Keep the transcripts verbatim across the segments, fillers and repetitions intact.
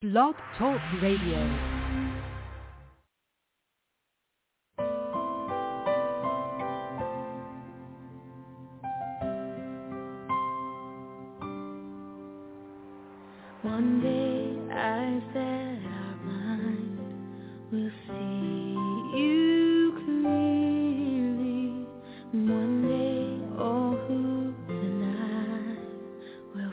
Blog Talk Radio. One day I said our mind will see you clearly. One day all who deny will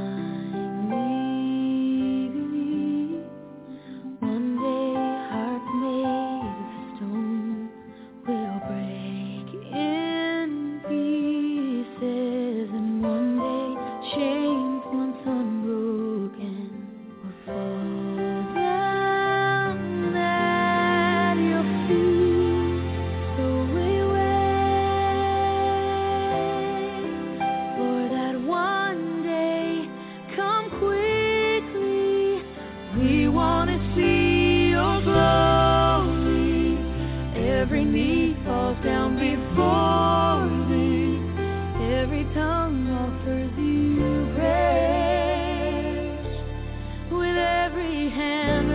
finally believe. One day hearts made of stone will break in pieces, and one day chains once unbroken will fall down at your feet. So we wait for that one day. Come quickly. We want to see your glory. Every knee falls down before thee. Every tongue offers you praise. With every hand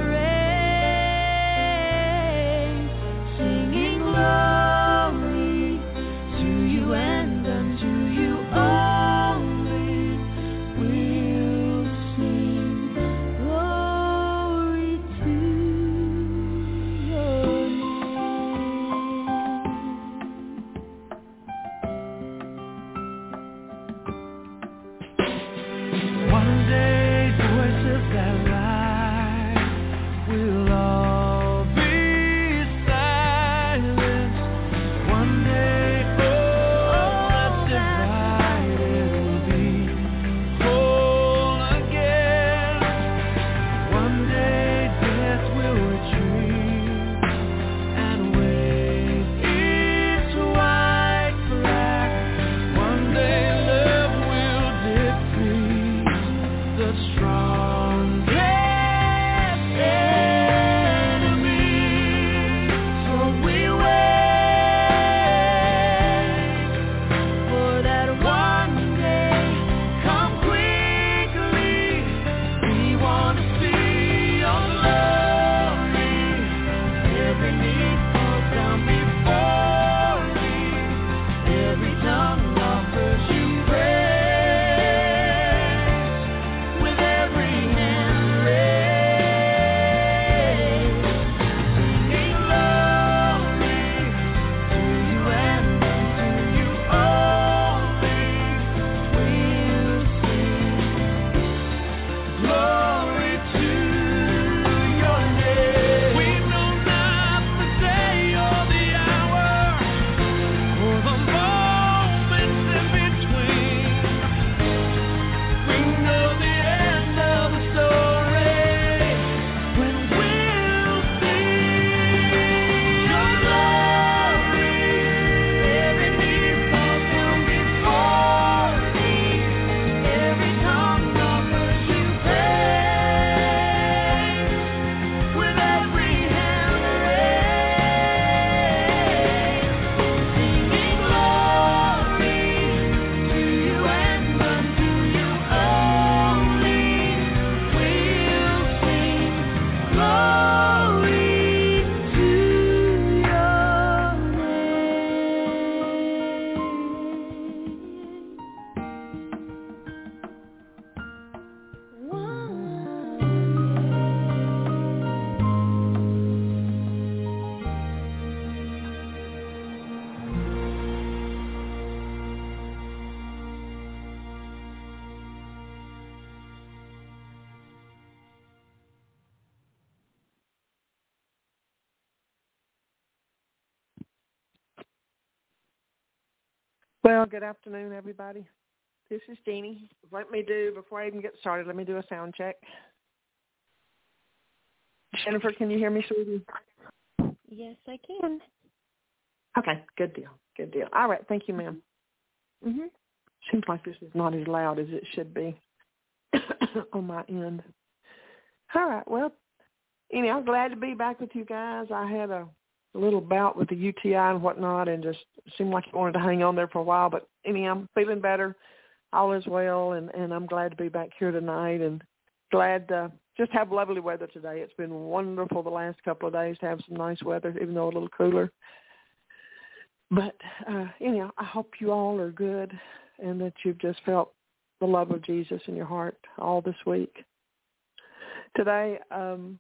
raised, singing glory to you and unto you only. We'll sing glory to your name. One day voices that lie will all be silenced. One day all that's divided will be whole again. One day death will retreat and wave its white flag. One day love will defeat the strongest enemy. So we wait for that one day. Come quickly. We want to see your glory. Every knee falls down before thee. Every tongue offers you praise. With every hand raised, singing glory to you and unto you only. We'll sing glory to your name. We know not the day or the hour, or the moments in between. We know the end of the story, when we'll see your glory. Every knee falls down before thee. Every tongue offers you praise. With every hand raised, singing glory to you and unto you only. We'll sing glory to your Well, good afternoon, everybody. This is Jeannie. Let me do, before I even get started, let me do a sound check. Jennifer, can you hear me, sweetie? Yes, I can. Okay, good deal, good deal. All right, thank you, ma'am. Mm-hmm. Seems like this is not as loud as it should be on my end. All right, well, anyway, I'm glad to be back with you guys. I had a little bout with the U T I and whatnot, and just seemed like it wanted to hang on there for a while. But anyhow, I'm feeling better. All is well, and, and I'm glad to be back here tonight, and glad uh, just have lovely weather today. It's been wonderful the last couple of days to have some nice weather, even though a little cooler. But uh, anyhow, I hope you all are good and that you've just felt the love of Jesus in your heart all this week. Today, um,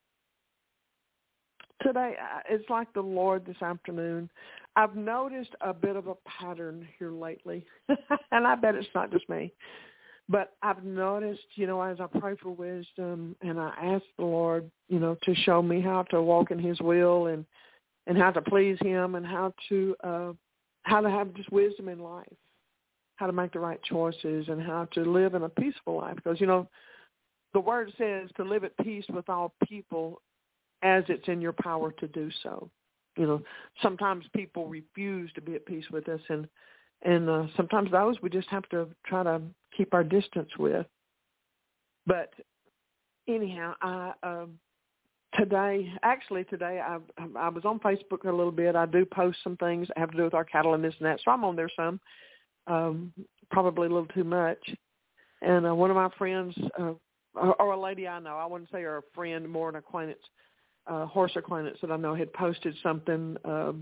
today uh, it's like the Lord this afternoon. I've noticed a bit of a pattern here lately, and I bet it's not just me. But I've noticed, you know, as I pray for wisdom and I ask the Lord, you know, to show me how to walk in his will and, and how to please him and how to uh, how to have just wisdom in life, how to make the right choices and how to live in a peaceful life. Because, you know, the word says to live at peace with all people as it's in your power to do so. You know, sometimes people refuse to be at peace with us, and And uh, sometimes those we just have to try to keep our distance with. But anyhow, I um, today, actually today, I, I was on Facebook a little bit. I do post some things that have to do with our cattle and this and that, so I'm on there some, um, probably a little too much. And uh, one of my friends, uh, or, or a lady I know, I wouldn't say her a friend, more an acquaintance, uh, horse acquaintance that I know had posted something um,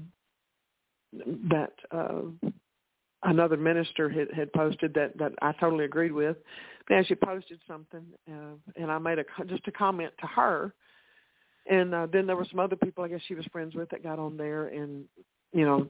that uh, another minister had, had posted that, that I totally agreed with. But she posted something, uh, and I made a just a comment to her. And uh, then there were some other people I guess she was friends with that got on there and, you know,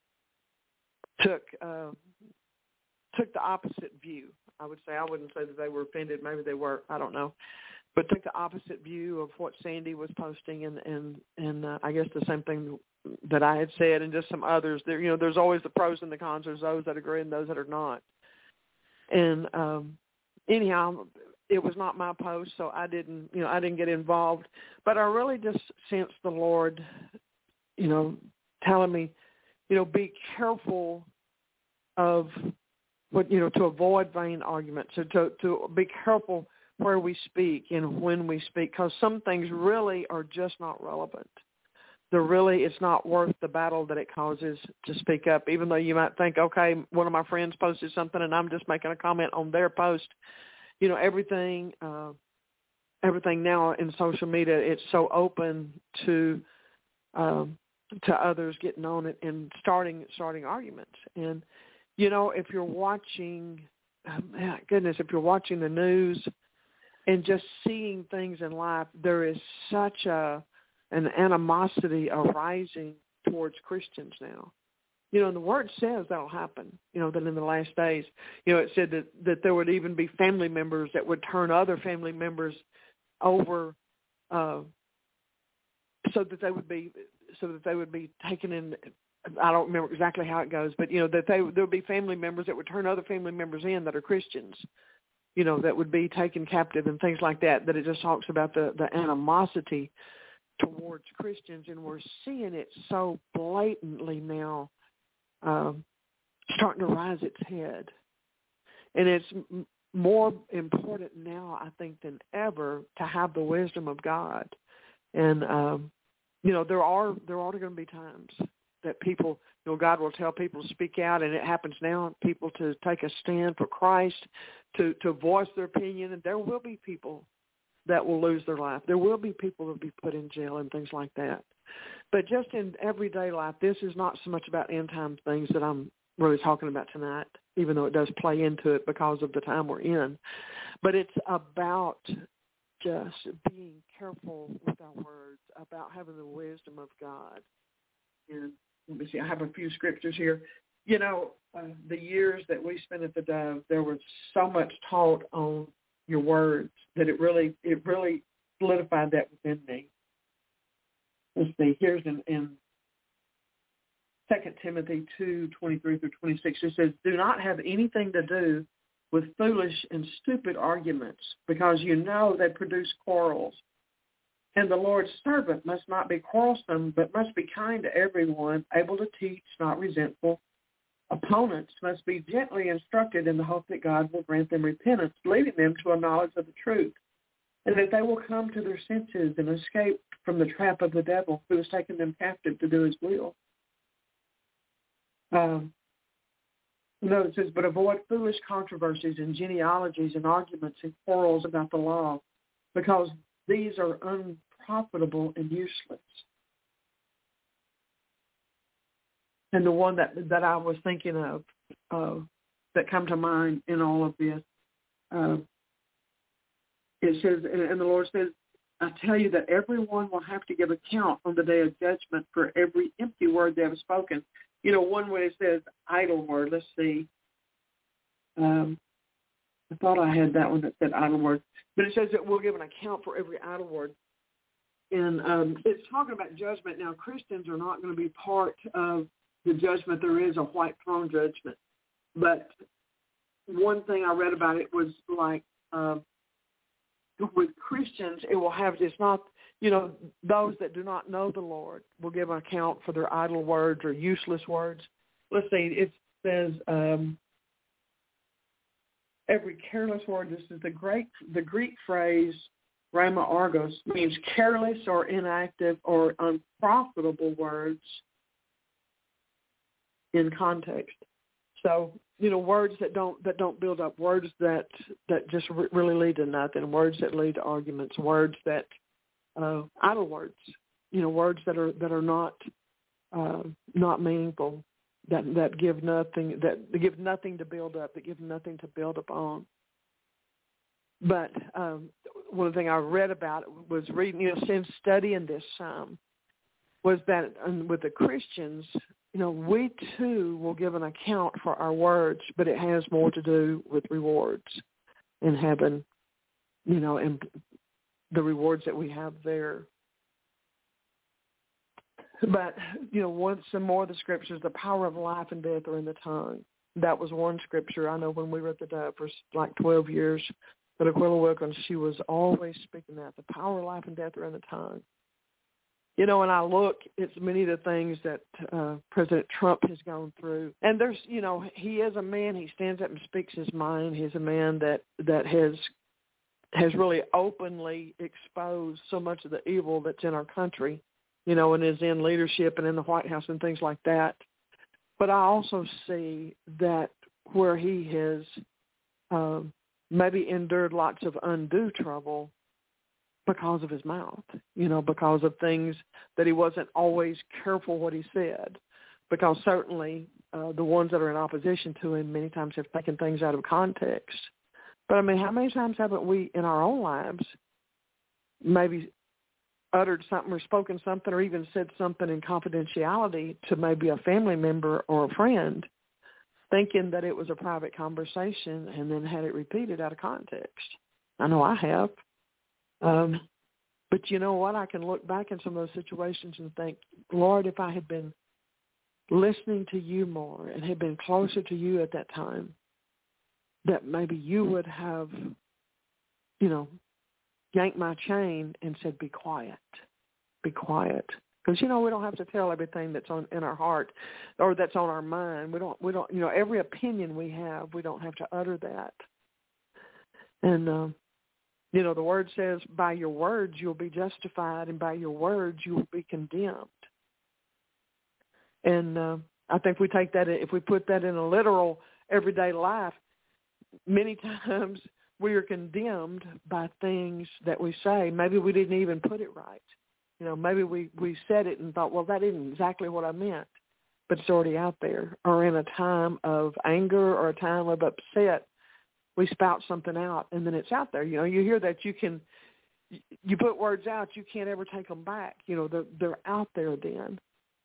took uh, took the opposite view. I would say I wouldn't say that they were offended. Maybe they were. I don't know. But took the opposite view of what Sandy was posting, and and and uh, I guess the same thing that I had said, and just some others. There, you know, there's always the pros and the cons. There's those that agree and those that are not. And um, anyhow, it was not my post, so I didn't, you know, I didn't get involved. But I really just sensed the Lord, you know, telling me, you know, be careful of what, you know, to avoid vain arguments, so to to be careful where we speak and when we speak, because some things really are just not relevant. They're really, it's not worth the battle that it causes to speak up, even though you might think, okay, one of my friends posted something and I'm just making a comment on their post. You know, everything, uh, everything now in social media, it's so open to um, to others getting on it and starting starting arguments. And, you know, if you're watching, oh, my goodness, if you're watching the news and just seeing things in life, there is such a an animosity arising towards Christians now. You know, and the Word says that'll happen, you know, that in the last days, you know, it said that, that there would even be family members that would turn other family members over uh, so that they would be so that they would be taken in. I don't remember exactly how it goes, but, you know, that they there would be family members that would turn other family members in that are Christians, you know, that would be taken captive and things like that, that it just talks about the, the animosity towards Christians, and we're seeing it so blatantly now um, starting to rise its head. And it's m- more important now, I think, than ever to have the wisdom of God. And, um, you know, there are there are going to be times that people, you know, God will tell people to speak out, and it happens now, people to take a stand for Christ, to, to voice their opinion, and there will be people that will lose their life. There will be people that will be put in jail and things like that. But just in everyday life, this is not so much about end-time things that I'm really talking about tonight, even though it does play into it because of the time we're in. But it's about just being careful with our words, about having the wisdom of God. And let me see, I have a few scriptures here. You know, uh, the years that we spent at the Dove, there was so much taught on your words that it really it really solidified that within me. Let's see, here's in, in Second Timothy two, twenty-three through twenty-six, it says, do not have anything to do with foolish and stupid arguments, because you know they produce quarrels. And the Lord's servant must not be quarrelsome, but must be kind to everyone, able to teach, not resentful. Opponents must be gently instructed in the hope that God will grant them repentance, leading them to a knowledge of the truth, and that they will come to their senses and escape from the trap of the devil, who has taken them captive to do his will. Um, no, it says, but avoid foolish controversies and genealogies and arguments and quarrels about the law, because these are unprofitable and useless. And the one that, that I was thinking of uh, that come to mind in all of this, uh, it says, and the Lord says, I tell you that everyone will have to give account on the day of judgment for every empty word they have spoken. You know, one way it says idle word. Let's see. Um, I thought I had that one that said idle word. But it says that we'll give an account for every idle word. And um, it's talking about judgment. Now, Christians are not going to be part of the judgment. There is a white throne judgment. But one thing I read about it was like uh, with Christians, it will have, it's not, you know, those that do not know the Lord will give an account for their idle words or useless words. Let's see, it says um, every careless word. This is the Greek, the Greek phrase, rhema argos, means careless or inactive or unprofitable words in context. So, you know, words that don't that don't build up, words that that just re- really lead to nothing, words that lead to arguments, words that uh, idle words, you know, words that are that are not uh, not meaningful, that that give nothing that give nothing to build up, that give nothing to build upon. But um, one thing I read about was reading, you know, since studying this um, was that um, with the Christians, you know, we too will give an account for our words, but it has more to do with rewards in heaven, you know, and the rewards that we have there. But, you know, once some more of the scriptures, the power of life and death are in the tongue. That was one scripture. I know when we were at the Dove for like twelve years, but Aquila Wilkins, she was always speaking that. The power of life and death are in the tongue. You know, and I look, it's many of the things that uh, President Trump has gone through. And there's, you know, he is a man, he stands up and speaks his mind. He's a man that, that has has really openly exposed so much of the evil that's in our country, you know, and is in leadership and in the White House and things like that. But I also see that where he has uh, maybe endured lots of undue trouble because of his mouth, you know, because of things that he wasn't always careful what he said, because certainly uh, the ones that are in opposition to him many times have taken things out of context. But, I mean, how many times haven't we in our own lives maybe uttered something or spoken something or even said something in confidentiality to maybe a family member or a friend, thinking that it was a private conversation and then had it repeated out of context? I know I have. Um, but you know what? I can look back in some of those situations and think, Lord, if I had been listening to you more and had been closer to you at that time, that maybe you would have, you know, yanked my chain and said, be quiet, be quiet. Because, you know, we don't have to tell everything that's on in our heart or that's on our mind. We don't, we don't, you know, every opinion we have, we don't have to utter that. And, um, you know, the word says, by your words you'll be justified, and by your words you will be condemned. And uh, I think we take that, if we put that in a literal everyday life, many times we are condemned by things that we say. Maybe we didn't even put it right. You know, maybe we, we said it and thought, well, that isn't exactly what I meant, but it's already out there. Or in a time of anger or a time of upset, we spout something out, and then it's out there. You know, you hear that you can, you put words out, you can't ever take them back. You know, they're, they're out there then.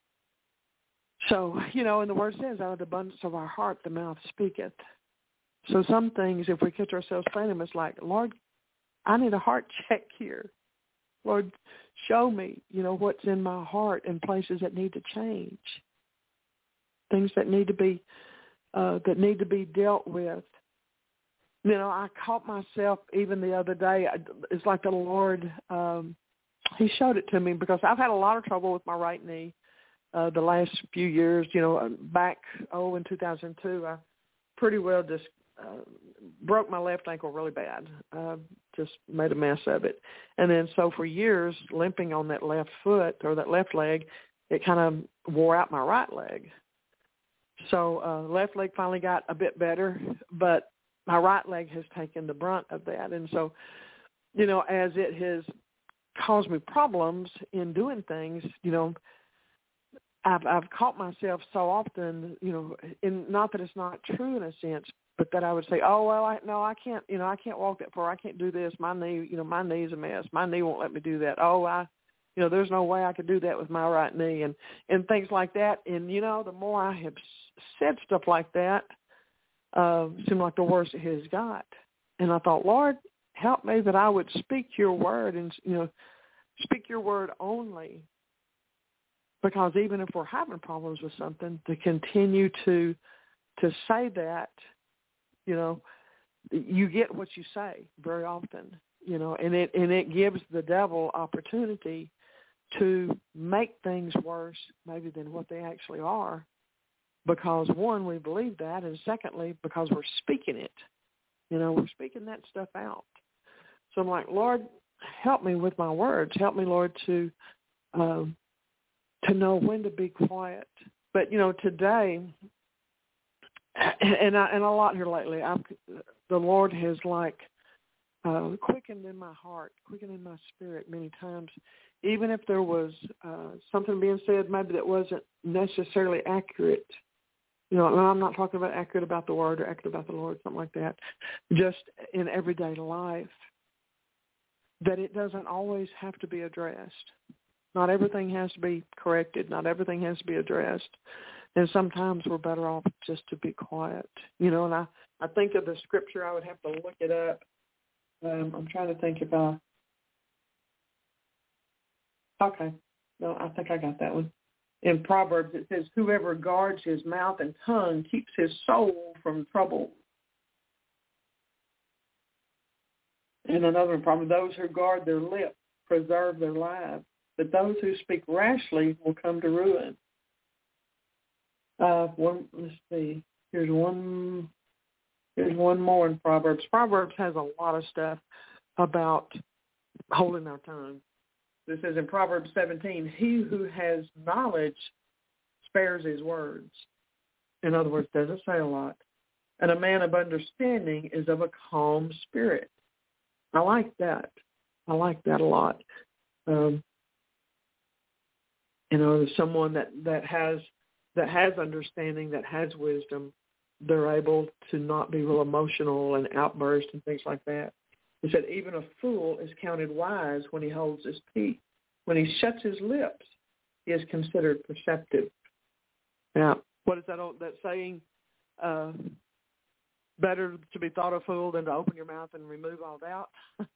So, you know, and the word says, out of the abundance of our heart, the mouth speaketh. So some things, if we catch ourselves saying them, it's like, Lord, I need a heart check here. Lord, show me, you know, what's in my heart and places that need to change, things that need to be, uh, that need to be dealt with. You know, I caught myself even the other day. It's like the Lord, um, he showed it to me, because I've had a lot of trouble with my right knee uh, the last few years. You know, back, oh, in two thousand two, I pretty well just uh, broke my left ankle really bad, uh, just made a mess of it. And then so for years, limping on that left foot or that left leg, it kind of wore out my right leg. So uh, left leg finally got a bit better, but my right leg has taken the brunt of that. And so you know, as it has caused me problems in doing things, you know, I've I've caught myself so often, you know, in not that it's not true in a sense, but that I would say, oh well, I no, I can't, you know, I can't walk that far. I can't do this. My knee, you know, my knee's a mess. My knee won't let me do that. Oh, I, you know, there's no way I could do that with my right knee, and and things like that. And you know, the more I have said stuff like that, uh, seemed like the worse it has got. And I thought, Lord, help me that I would speak your word, and you know, speak your word only. Because even if we're having problems with something, to continue to to say that, you know, you get what you say very often, you know, and it and it gives the devil opportunity to make things worse maybe than what they actually are. Because one, we believe that, and secondly, because we're speaking it, you know, we're speaking that stuff out. So I'm like, Lord, help me with my words. Help me, Lord, to um, to know when to be quiet. But, you know, today, and I, and a lot here lately, I've, the Lord has like uh, quickened in my heart, quickened in my spirit many times, even if there was uh, something being said maybe that wasn't necessarily accurate. You know, and I'm not talking about accurate about the word or accurate about the Lord, something like that, just in everyday life, that it doesn't always have to be addressed. Not everything has to be corrected. Not everything has to be addressed. And sometimes we're better off just to be quiet. You know, and I, I think of the scripture. I would have to look it up. Um, I'm trying to think if I... Okay. No, I think I got that one. In Proverbs, it says, whoever guards his mouth and tongue keeps his soul from trouble. And another one, probably, those who guard their lips preserve their lives, but those who speak rashly will come to ruin. Uh, one, let's see. Here's one. Here's one more in Proverbs. Proverbs has a lot of stuff about holding our tongue. This is in Proverbs seventeen. He who has knowledge spares his words. In other words, doesn't say a lot. And a man of understanding is of a calm spirit. I like that. I like that a lot. Um, you know, someone that, that has that has understanding, that has wisdom, they're able to not be real emotional and outburst and things like that. He said, even a fool is counted wise when he holds his peace. When he shuts his lips, he is considered perceptive. Now, what is that old, that saying? Uh, better to be thought a fool than to open your mouth and remove all doubt.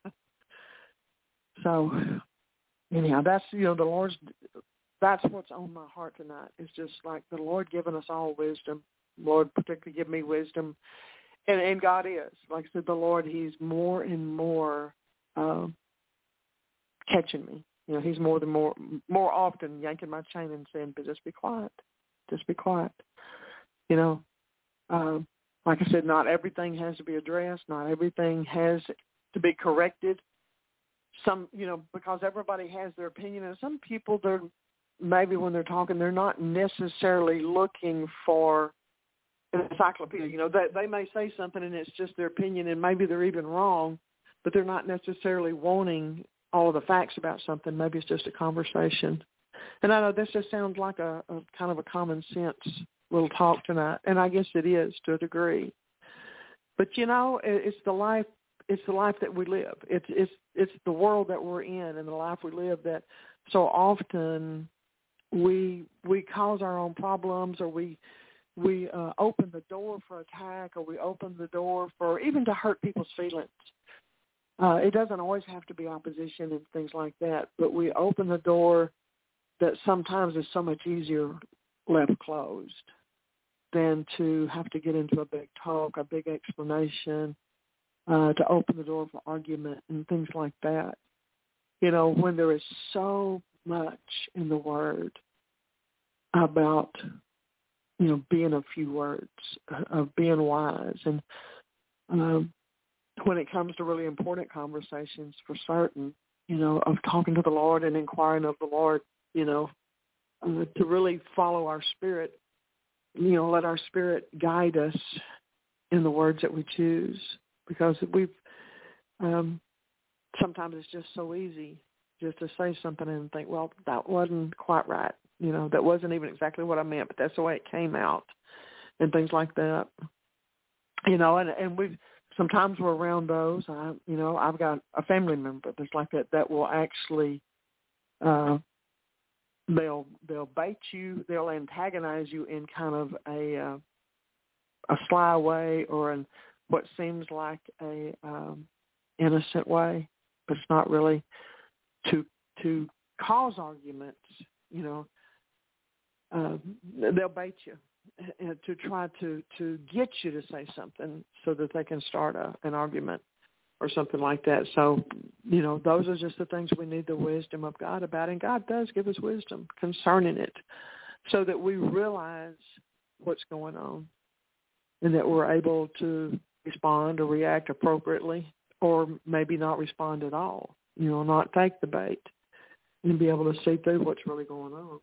So, anyhow, that's, you know, the Lord's, that's what's on my heart tonight. It's just like the Lord giving us all wisdom. Lord, particularly give me wisdom. And, and God is. Like I said, the Lord, he's more and more uh, catching me. You know, he's more than more, more often yanking my chain and saying, but just be quiet. Just be quiet. You know, uh, like I said, not everything has to be addressed. Not everything has to be corrected. Some, you know, because everybody has their opinion. And some people, they're maybe when they're talking, they're not necessarily looking for an encyclopedia. You know, they, they may say something and it's just their opinion, and maybe they're even wrong, but they're not necessarily wanting all of the facts about something. Maybe it's just a conversation. And I know this just sounds like a, a kind of a common sense little talk tonight, and I guess it is to a degree. But you know, it's the life. It's the life that we live. It's it's it's the world that we're in and the life we live that so often we we cause our own problems, or we we uh, open the door for attack, or we open the door for even to hurt people's feelings. Uh, it doesn't always have to be opposition and things like that, but we open the door that sometimes is so much easier left closed than to have to get into a big talk, a big explanation, uh, to open the door for argument and things like that. You know, when there is so much in the Word about, you know, being a few words, of being wise. And um, when it comes to really important conversations, for certain, you know, of talking to the Lord and inquiring of the Lord, you know, uh, to really follow our spirit, you know, let our spirit guide us in the words that we choose. Because we've, um, sometimes it's just so easy just to say something and think, well, that wasn't quite right. You know, that wasn't even exactly what I meant, but that's the way it came out, and things like that. You know, and, and we sometimes we're around those. I, you know, I've got a family member that's like that that will actually, uh, they'll they'll bait you, they'll antagonize you in kind of a uh, a sly way or in what seems like a um, innocent way, but it's not really, to to cause arguments. You know, uh, they'll bait you and to try to, to get you to say something so that they can start a, an argument or something like that. So, you know, those are just the things we need the wisdom of God about, and God does give us wisdom concerning it so that we realize what's going on and that we're able to respond or react appropriately, or maybe not respond at all, you know, not take the bait and be able to see through what's really going on.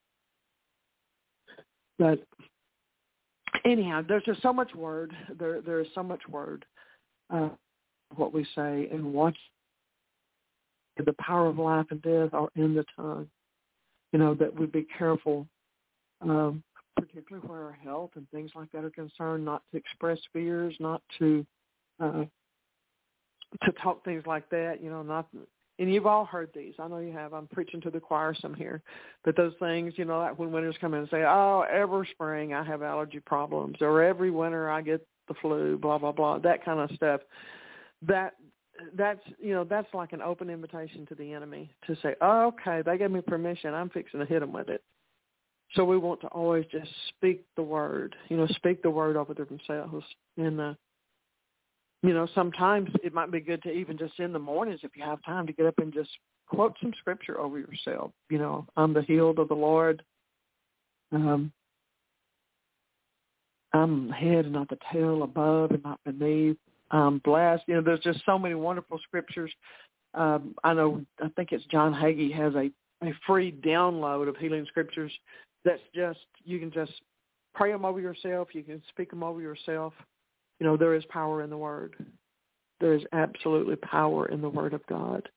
But anyhow, there's just so much word. There, there is so much word, uh, what we say, and watch the power of life and death are in the tongue. You know, that we be careful, um, particularly where our health and things like that are concerned, not to express fears, not to uh, to talk things like that. You know, not. And you've all heard these. I know you have. I'm preaching to the choir some here. But those things, you know, like when winters come in and say, oh, every spring I have allergy problems, or every winter I get the flu, blah, blah, blah, that kind of stuff. That that's, you know, that's like an open invitation to the enemy to say, oh, okay, they gave me permission. I'm fixing to hit them with it. So we want to always just speak the word, you know, speak the word over themselves. And, uh, you know, sometimes it might be good to even just in the mornings, if you have time, to get up and just quote some scripture over yourself. You know, I'm the healed of the Lord. Um, I'm the head and not the tail, above and not beneath. I'm blessed. You know, there's just so many wonderful scriptures. Um, I know, I think it's John Hagee has a, a free download of healing scriptures that's just, you can just pray them over yourself. You can speak them over yourself. You know, there is power in the word. There is absolutely power in the word of God.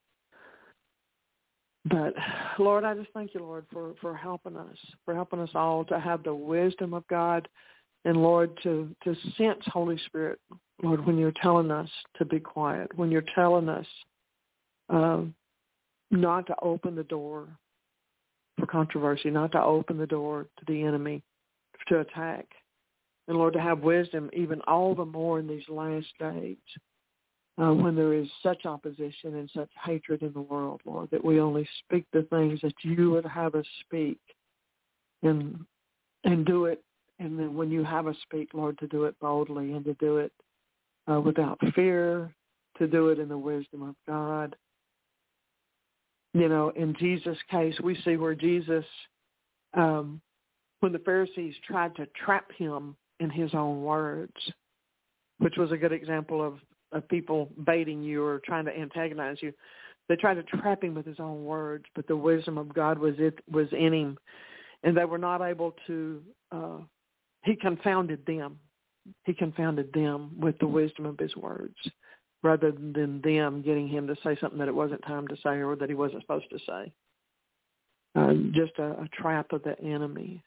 But, Lord, I just thank you, Lord, for, for helping us, for helping us all to have the wisdom of God. And, Lord, to, to sense, Holy Spirit, Lord, when you're telling us to be quiet, when you're telling us um, not to open the door for controversy, not to open the door to the enemy to attack. And, Lord, to have wisdom even all the more in these last days uh, when there is such opposition and such hatred in the world, Lord, that we only speak the things that you would have us speak and and do it. And then when you have us speak, Lord, to do it boldly and to do it uh, without fear, to do it in the wisdom of God. You know, in Jesus' case, we see where Jesus, um, when the Pharisees tried to trap him in his own words, which was a good example of, of people baiting you or trying to antagonize you. They tried to trap him with his own words, but the wisdom of God was it was in him, and they were not able to. Uh, he confounded them. He confounded them with the wisdom of his words, rather than them getting him to say something that it wasn't time to say or that he wasn't supposed to say. Uh, just a, a trap of the enemy.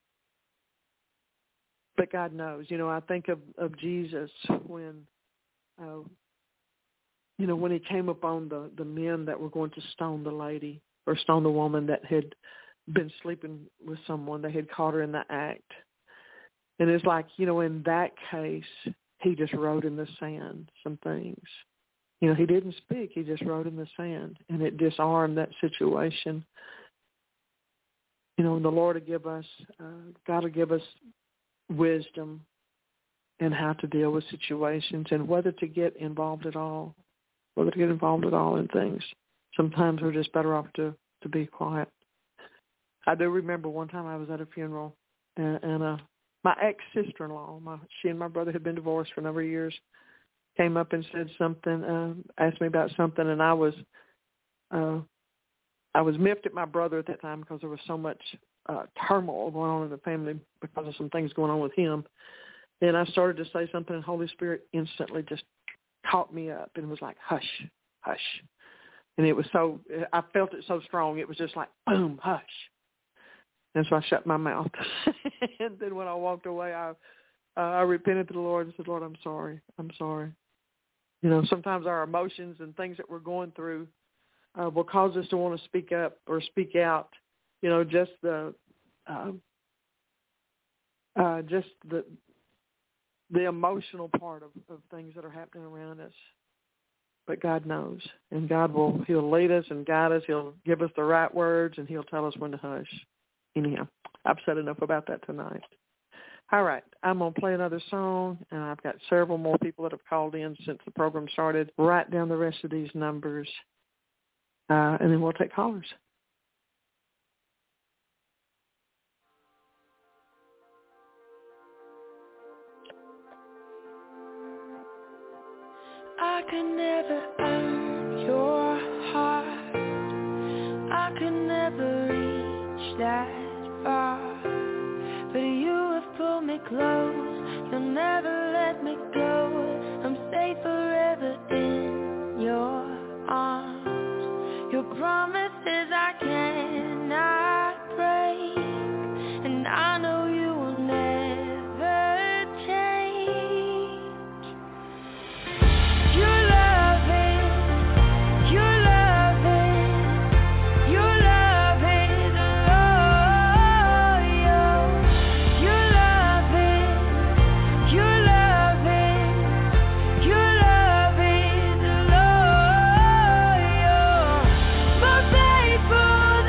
But God knows. You know, I think of, of Jesus when, uh, you know, when he came upon the, the men that were going to stone the lady or stone the woman that had been sleeping with someone. They had caught her in the act. And it's like, you know, in that case, he just wrote in the sand some things. You know, he didn't speak. He just wrote in the sand, and it disarmed that situation. You know, and the Lord will give us, uh, God will give us wisdom in how to deal with situations and whether to get involved at all, whether to get involved at all in things. Sometimes we're just better off to, to be quiet. I do remember one time I was at a funeral, and, and uh, my ex-sister-in-law, my, she and my brother had been divorced for a number of years, came up and said something, uh, asked me about something, and I was uh, I was miffed at my brother at that time because there was so much uh, turmoil going on in the family because of some things going on with him. And I started to say something, and Holy Spirit instantly just caught me up and was like, hush, hush. And it was so, I felt it so strong. It was just like, boom, hush. And so I shut my mouth. And then when I walked away, I uh, I repented to the Lord and said, Lord, I'm sorry. I'm sorry. You know, sometimes our emotions and things that we're going through uh, will cause us to want to speak up or speak out. You know, just the, uh, uh, just the, the emotional part of, of things that are happening around us. But God knows, and God will, he'll lead us and guide us. He'll give us the right words, and he'll tell us when to hush. Anyhow, I've said enough about that tonight. All right, I'm going to play another song, and I've got several more people that have called in since the program started. Write down the rest of these numbers, uh, and then we'll take callers. I could never earn your heart. I could never reach that far. But you have pulled me close. You'll never let me go. I'm safe forever in your arms. Your promises I cannot break. And I know you will never change. Your love is, your love is, your love is loyal. Your love is, your love is, your love is loyal. More faithful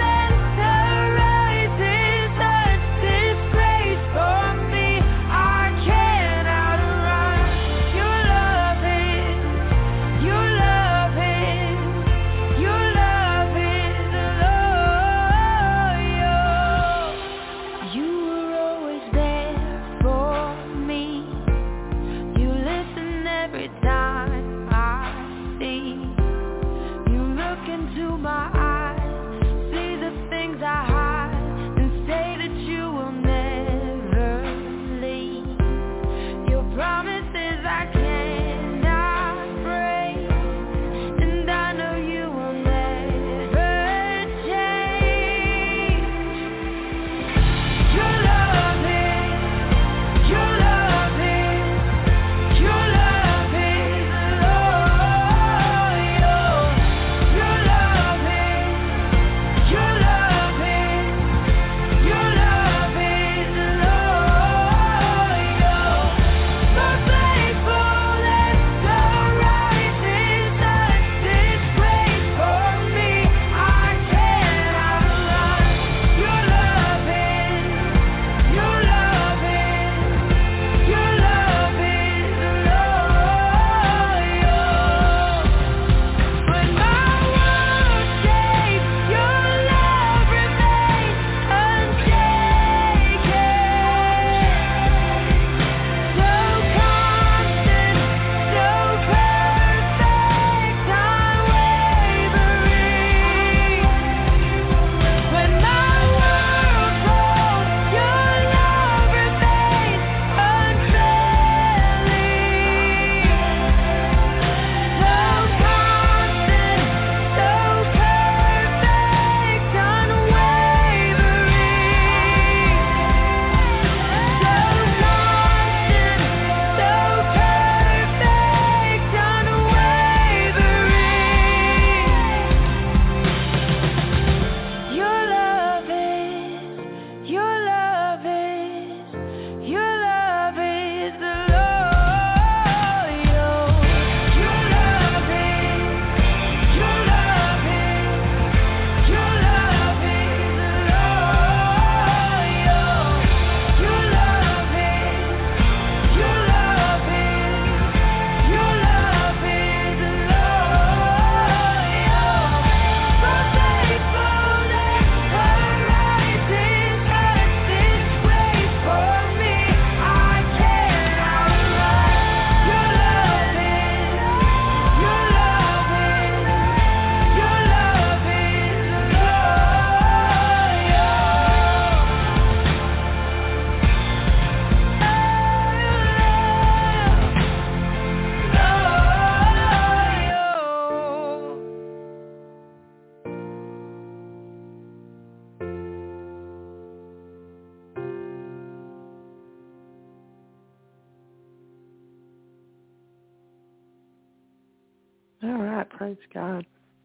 Praise God.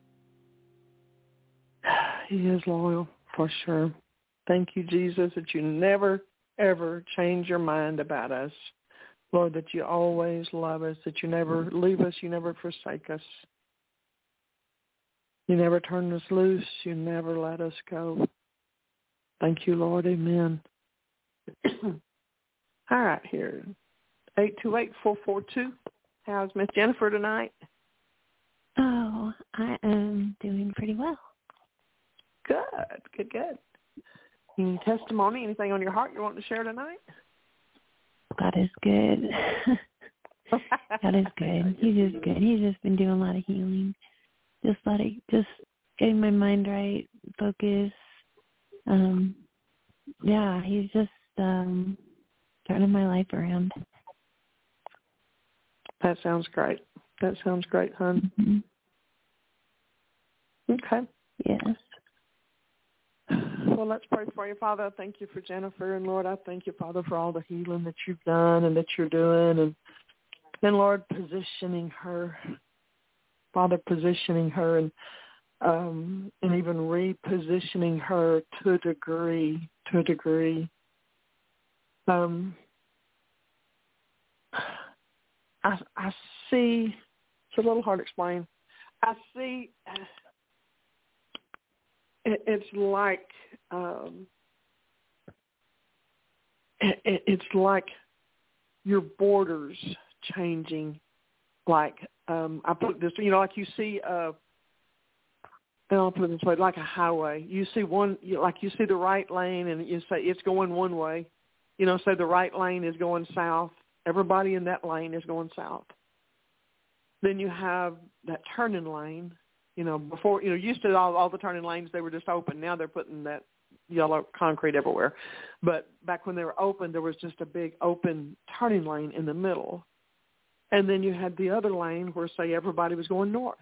He is loyal for sure. Thank you, Jesus, that you never, ever change your mind about us. Lord, that you always love us, that you never leave us, you never forsake us. You never turn us loose. You never let us go. Thank you, Lord. Amen. All right, here. eight two eight, four four two. How's Miss Jennifer tonight? Oh, I am doing pretty well. Good, good, good. Any testimony, anything on your heart you want to share tonight? God is good. God is good. He's just good. He's just been doing a lot of healing. Just letting, just getting my mind right, focus. Um, yeah, he's just um, turning my life around. That sounds great. That sounds great, hon. Mm-hmm. Okay. Yes. Well, let's pray for you, Father. I thank you for Jennifer, and Lord, I thank you, Father, for all the healing that you've done and that you're doing, and then, Lord, positioning her, Father, positioning her and um, and even repositioning her to a degree, to a degree. Um, I, I see, it's a little hard to explain. I see, it, it's like, um, it, it's like your borders changing. Like, um, I put this, you know, like you see, uh, I'll put it this way, like a highway. You see one, you, like you see the right lane, and you say it's going one way. You know, say the right lane is going south. Everybody in that lane is going south. Then you have that turning lane. You know, before, you know, used to all, all the turning lanes, they were just open. Now they're putting that yellow concrete everywhere. But back when they were open, there was just a big open turning lane in the middle. And then you had the other lane where, say, everybody was going north.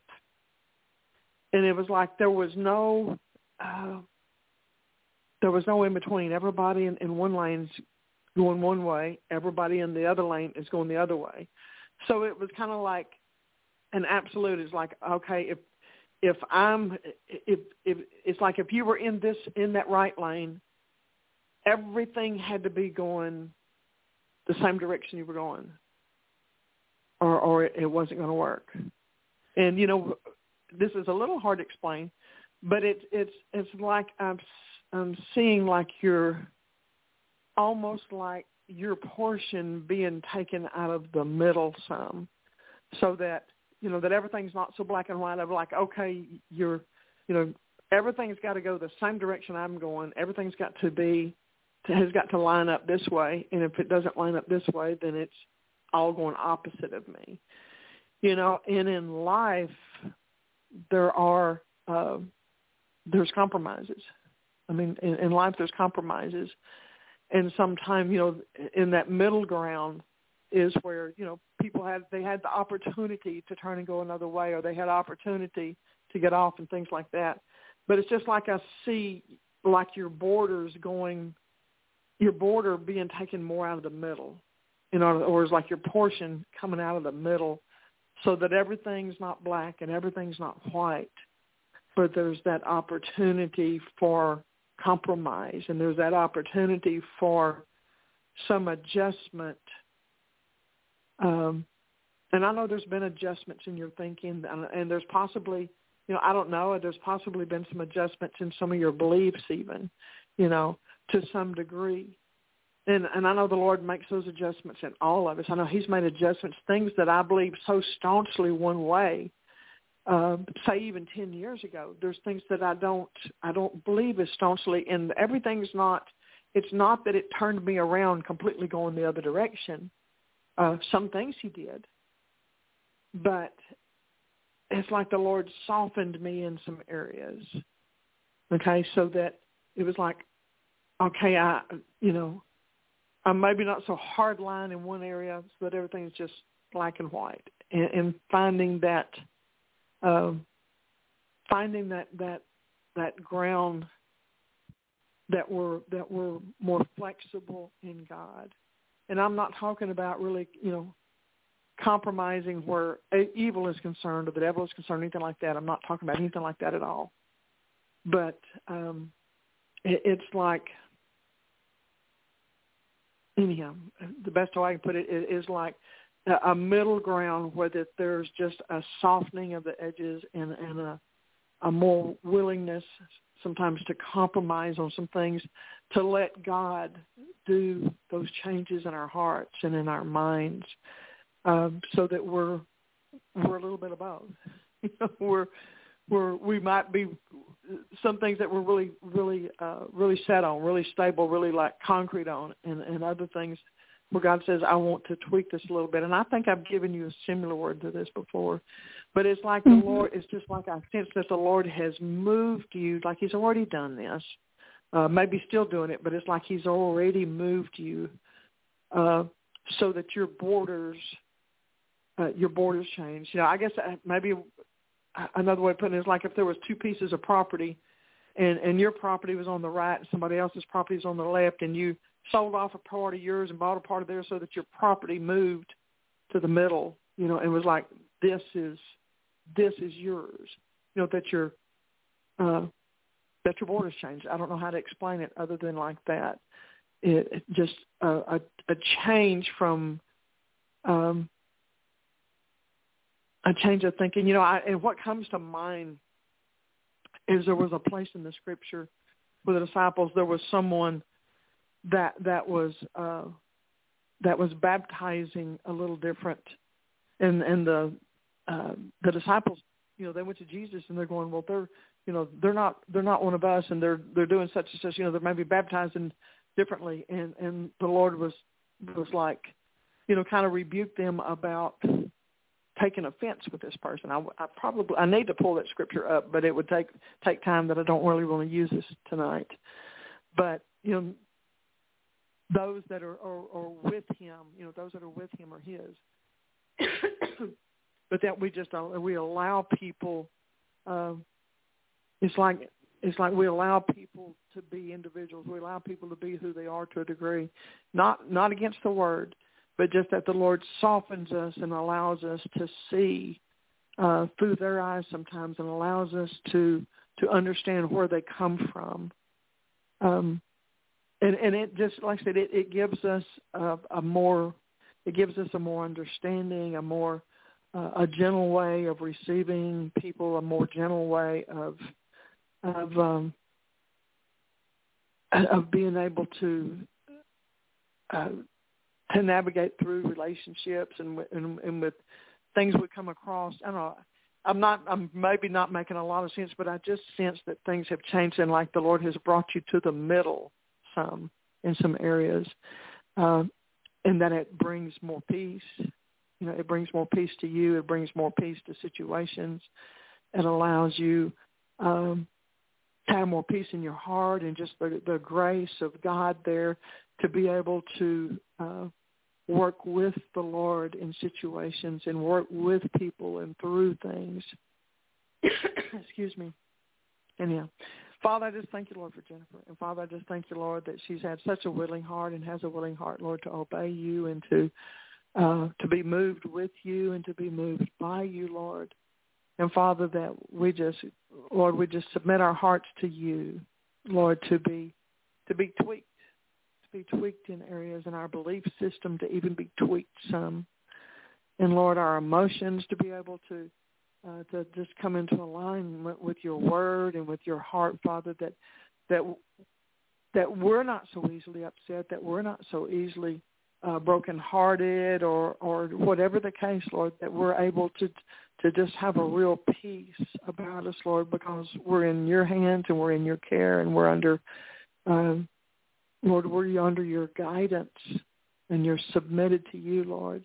And it was like there was no, uh, there was no in between. Everybody in, in one lane's going one way. Everybody in the other lane is going the other way. So it was kind of like an absolute. It's like, okay, if if I'm, if if it's like if you were in this in that right lane, everything had to be going the same direction you were going, or or it wasn't going to work. And you know, this is a little hard to explain, but it's it's it's like I'm I'm seeing like you're almost like your portion being taken out of the middle some, so that you know that everything's not so black and white. Of like, okay, you're you know everything's got to go the same direction I'm going. Everything's got to be has got to line up this way, and if it doesn't line up this way, then it's all going opposite of me. You know, and in life, there are uh, there's compromises. I mean, in, in life, there's compromises, and sometimes, you know, in that middle ground is where you know people had they had the opportunity to turn and go another way, or they had opportunity to get off and things like that. But it's just like I see, like your borders going, your border being taken more out of the middle, you know, or it's like your portion coming out of the middle, so that everything's not black and everything's not white, but there's that opportunity for compromise, and there's that opportunity for some adjustment. Um, and I know there's been adjustments in your thinking, and, and there's possibly, you know, I don't know, there's possibly been some adjustments in some of your beliefs even, you know, to some degree. And, and I know the Lord makes those adjustments in all of us. I know he's made adjustments, things that I believe so staunchly one way, uh, say even ten years ago. There's things that I don't I don't believe as staunchly, and everything's not, it's not that it turned me around completely going the other direction. Uh, some things he did, but it's like the Lord softened me in some areas, okay, so that it was like, okay, I, you know, I'm maybe not so hard line in one area, so that everything's just black and white, and, and finding that, uh, finding that that that ground that we're that we're more flexible in God. And I'm not talking about really, you know, compromising where evil is concerned or the devil is concerned, anything like that. I'm not talking about anything like that at all. But um, it, it's like, anyhow, the best way I can put it is like a middle ground where that there's just a softening of the edges and, and a, a more willingness sometimes to compromise on some things, to let God do those changes in our hearts and in our minds, um, so that we're we're a little bit above. You know, we're we're we might be some things that we're really really uh, really set on, really stable, really like concrete on, and, and other things where God says, I want to tweak this a little bit. And I think I've given you a similar word to this before. But it's like the mm-hmm. Lord, it's just like I sense that the Lord has moved you, like he's already done this, uh, maybe still doing it, but it's like he's already moved you uh, so that your borders, uh, your borders change. You know, I guess maybe another way of putting it is like if there was two pieces of property and, and your property was on the right and somebody else's property is on the left, and you sold off a part of yours and bought a part of theirs so that your property moved to the middle, you know, and was like, this is, this is yours, you know, that your, uh, that your borders changed. I don't know how to explain it other than like that. It, it just uh, a, a change from, um, a change of thinking, you know, I, and what comes to mind is there was a place in the scripture where the disciples, there was someone that that was uh, that was baptizing a little different, and and the uh, the disciples, you know, they went to Jesus and they're going, well, they're you know they're not they're not one of us, and they're they're doing such and such, you know, they may be baptizing differently, and and the Lord was was like, you know, kind of rebuked them about taking offense with this person. I, I probably I need to pull that scripture up, but it would take take time that I don't really want to use this tonight. But you know, those that are, are, are with him, you know, those that are with him are his. But that we just we allow people. Um, it's like it's like we allow people to be individuals. We allow people to be who they are to a degree, not not against the word, but just that the Lord softens us and allows us to see uh, through their eyes sometimes, and allows us to to understand where they come from. Um, And, and it just, like I said, it, it gives us a, a more, it gives us a more understanding, a more, uh, a gentle way of receiving people, a more gentle way of, of, um, of being able to, uh, to navigate through relationships and, and, and with things we come across. I don't know. I'm not, I'm maybe not making a lot of sense, but I just sense that things have changed, and like the Lord has brought you to the middle some in some areas, um, and that it brings more peace. You know, it brings more peace to you. It brings more peace to situations. It allows you um, to have more peace in your heart, and just the, the grace of God there to be able to uh, work with the Lord in situations and work with people and through things. Excuse me. Anyhow. Father, I just thank you, Lord, for Jennifer. And, Father, I just thank you, Lord, that she's had such a willing heart and has a willing heart, Lord, to obey you and to uh, to be moved with you and to be moved by you, Lord. And, Father, that we just, Lord, we just submit our hearts to you, Lord, to be to be tweaked, to be tweaked in areas in our belief system, to even be tweaked some. And, Lord, our emotions to be able to Uh, to just come into alignment with your word and with your heart, Father, that that that we're not so easily upset, that we're not so easily uh, brokenhearted or or whatever the case, Lord, that we're able to to just have a real peace about us, Lord, because we're in your hands and we're in your care and we're under, um, Lord, we're under your guidance and you're submitted to you, Lord.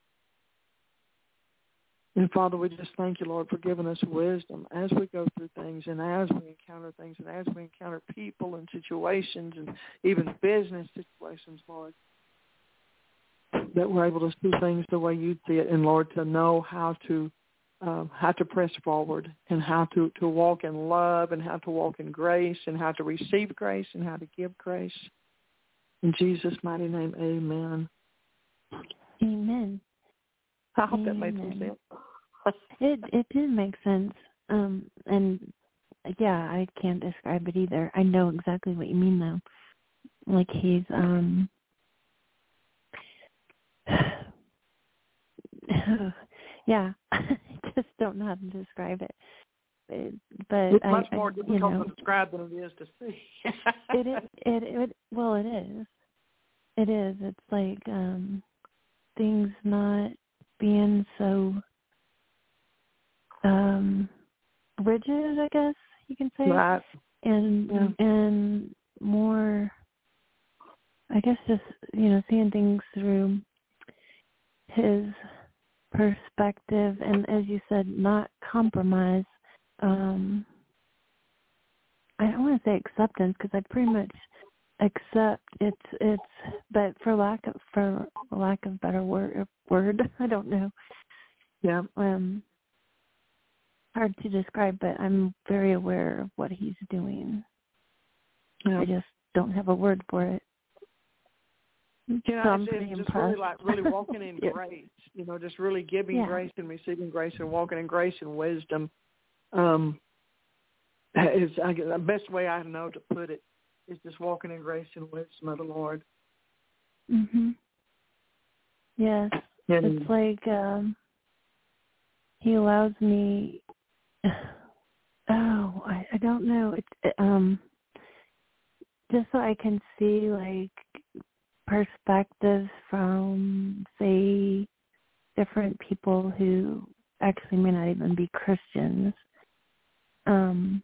And, Father, we just thank you, Lord, for giving us wisdom as we go through things and as we encounter things and as we encounter people and situations and even business situations, Lord, that we're able to see things the way you see it, and, Lord, to know how to um, how to press forward and how to, to walk in love and how to walk in grace and how to receive grace and how to give grace. In Jesus' mighty name, amen. Amen. I hope that made some Amen. sense. It it did make sense. Um, and yeah, I can't describe it either. I know exactly what you mean though. Like he's um yeah, I just don't know how to describe it. it but It's I, much I more you difficult know, to describe than it is to see. it is it, it well it is. It is. It's like um things not being so um rigid, I guess you can say. Right. And Yeah. and more I guess just, you know, seeing things through his perspective and, as you said, not compromise. Um, I don't want to say acceptance because I pretty much accept it's it's, but for lack of for lack of better word word I don't know. Yeah. Um, hard to describe, but I'm very aware of what he's doing. Yeah. I just don't have a word for it. You know, So I'm it's, pretty it's just impressed. really like really walking in Yeah. grace, you know, just really giving Yeah. grace and receiving grace and walking in grace and wisdom. Um, is I guess, the best way I know to put it is just walking in grace and wisdom of the Lord. Mhm. Yes. And, It's like um he allows me oh, I, I don't know. It's um just so I can see like perspectives from, say, different people who actually may not even be Christians. Um,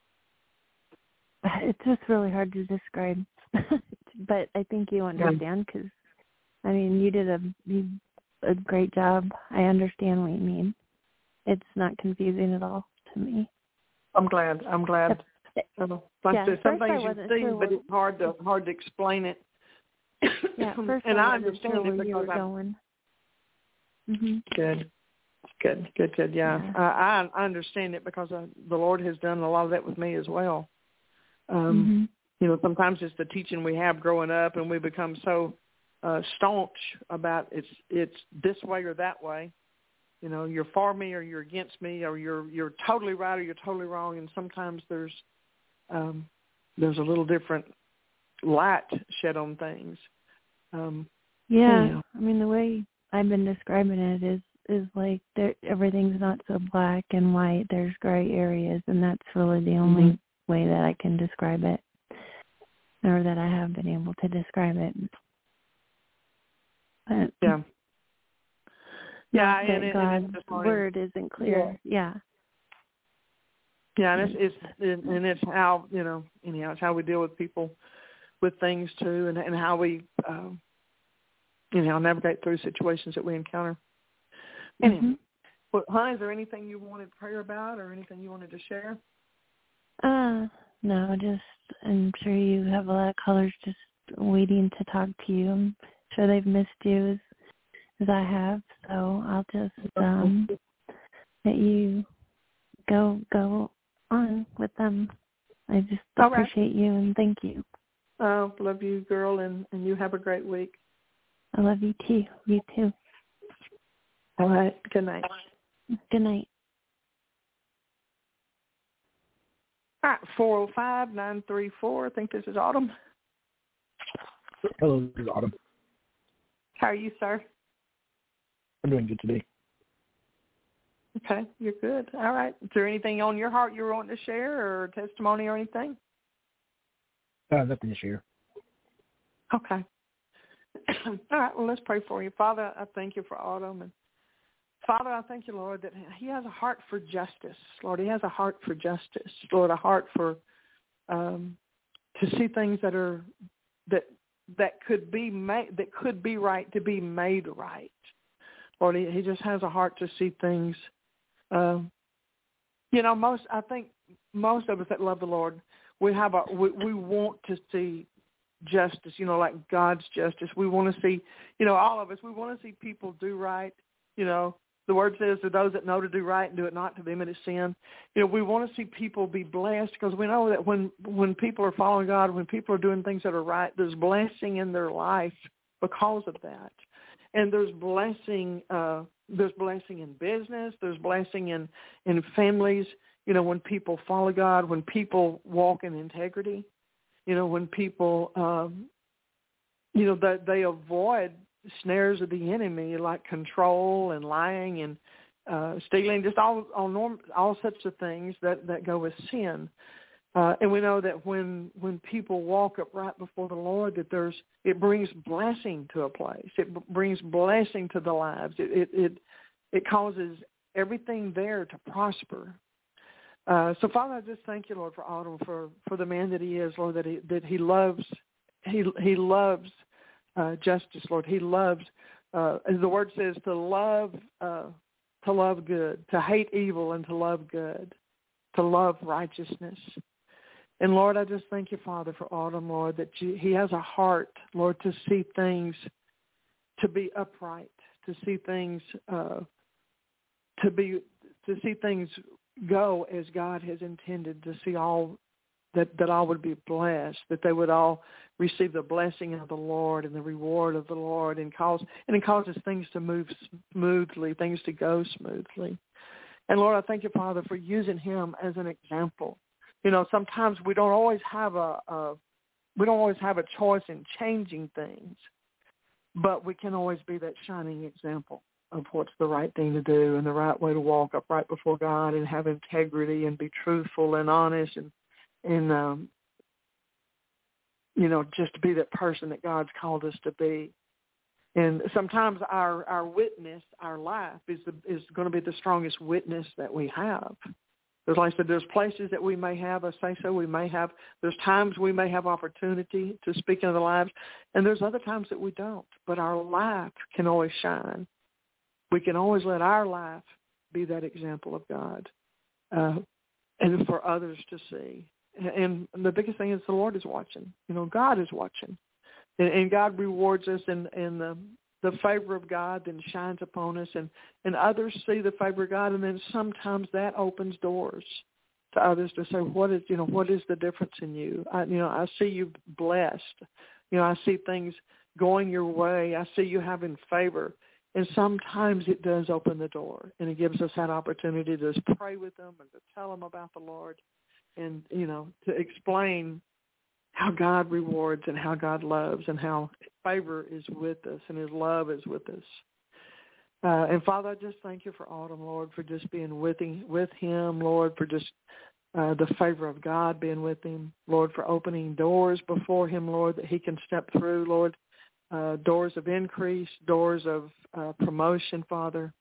it's just really hard to describe, but I think you understand because, I mean, you did a you, a great job. I understand what you mean. It's not confusing at all to me. I'm glad. I'm glad. Uh, like yeah, I said, some first I things you wasn't see, sure but what, it's hard to hard to explain it. yeah, first and I I wasn't understand sure it where you were because I going. Mm-hmm. good, good, good, good. Yeah, Yeah. I, I understand it because I, the Lord has done a lot of that with me as well. Um, Mm-hmm. You know, sometimes it's the teaching we have growing up, and we become so uh, staunch about it's it's this way or that way. You know, you're for me or you're against me, or you're you're totally right or you're totally wrong. And sometimes there's um, there's a little different light shed on things. Um, Yeah, anyhow. I mean the way I've been describing it is is like there, everything's not so black and white. There's gray areas, and that's really the only Mm-hmm. way that I can describe it, or that I have been able to describe it. But Yeah. Yeah, not and, that it, and God's it's just like, word isn't clear. Yeah. yeah, and it's it's and it's how you know anyhow it's how we deal with people with things too, and and how we um, you know navigate through situations that we encounter. Anyhow, Mm-hmm. well, honey, is there anything you wanted prayer about, or anything you wanted to share? Uh, no, just I'm sure you have a lot of callers just waiting to talk to you. I'm sure they've missed you as, as I have, so I'll just um let you go go on with them. I just All right. appreciate you and thank you. Oh, love you, girl, and, and you have a great week. I love you too. You too. All right. Good night. Good night. All right, four oh five, nine three four. I think this is Autumn. Hello, this is Autumn. How are you, sir? I'm doing good today. Okay, you're good. All right. Is there anything on your heart you were wanting to share, or testimony or anything? Uh, nothing to share. Okay. All right, well, let's pray for you. Father, I thank you for Autumn. And Father, I thank you, Lord, that he has a heart for justice. Lord, he has a heart for justice. Lord, a heart for um, to see things that are that that could be made that could be right to be made right. Lord, he, he just has a heart to see things. Um, you know, most I think most of us that love the Lord, we have a we, we want to see justice. You know, like God's justice. We want to see, you know, all of us. We want to see people do right. You know, the word says to those that know to do right and do it not, to them it is sin. You know, we want to see people be blessed because we know that when when people are following God, when people are doing things that are right, there's blessing in their life because of that. And there's blessing, uh, there's blessing in business. There's blessing in, in families. You know, when people follow God, when people walk in integrity, you know, when people, um, you know, that they avoid snares of the enemy like control and lying and uh, stealing, just all all, norm, all such of things that, that go with sin. Uh, and we know that when when people walk upright before the Lord, that there's it brings blessing to a place. It b- brings blessing to the lives. It it it, it causes everything there to prosper. Uh, so, Father, I just thank you, Lord, for Autumn, for, for the man that he is, Lord, that he that he loves he he loves uh, justice, Lord. He loves, uh, as the word says, to love uh, to love good, to hate evil, and to love good, to love righteousness. And, Lord, I just thank you, Father, for Autumn, Lord, that you, he has a heart, Lord, to see things, to be upright, to see things, uh, to be, to see things go as God has intended, to see all, that, that all would be blessed, that they would all receive the blessing of the Lord and the reward of the Lord, and cause, and it causes things to move smoothly, things to go smoothly. And, Lord, I thank you, Father, for using him as an example. You know, sometimes we don't always have a, a we don't always have a choice in changing things, but we can always be that shining example of what's the right thing to do and the right way to walk up right before God and have integrity and be truthful and honest and and um, you know, just to be that person that God's called us to be. And sometimes our, our witness, our life, is the, is going to be the strongest witness that we have. There's, like I said, there's places that we may have a say-so. We may have, there's times we may have opportunity to speak into the lives, and there's other times that we don't. But our life can always shine. We can always let our life be that example of God, uh, and for others to see. And, and the biggest thing is the Lord is watching. You know, God is watching. And, and God rewards us in, in the, the favor of God then shines upon us, and, and others see the favor of God, and then sometimes that opens doors to others to say, what is, you know, what is the difference in you? I, you know, I see you blessed. You know, I see things going your way. I see you having favor. And sometimes it does open the door, and it gives us that opportunity to just pray with them and to tell them about the Lord, and, you know, to explain how God rewards and how God loves and how favor is with us and his love is with us. Uh, and, Father, I just thank you for Autumn, Lord, for just being with him, with him Lord, for just uh, the favor of God being with him, Lord, for opening doors before him, Lord, that he can step through, Lord, uh, doors of increase, doors of uh, promotion, Father.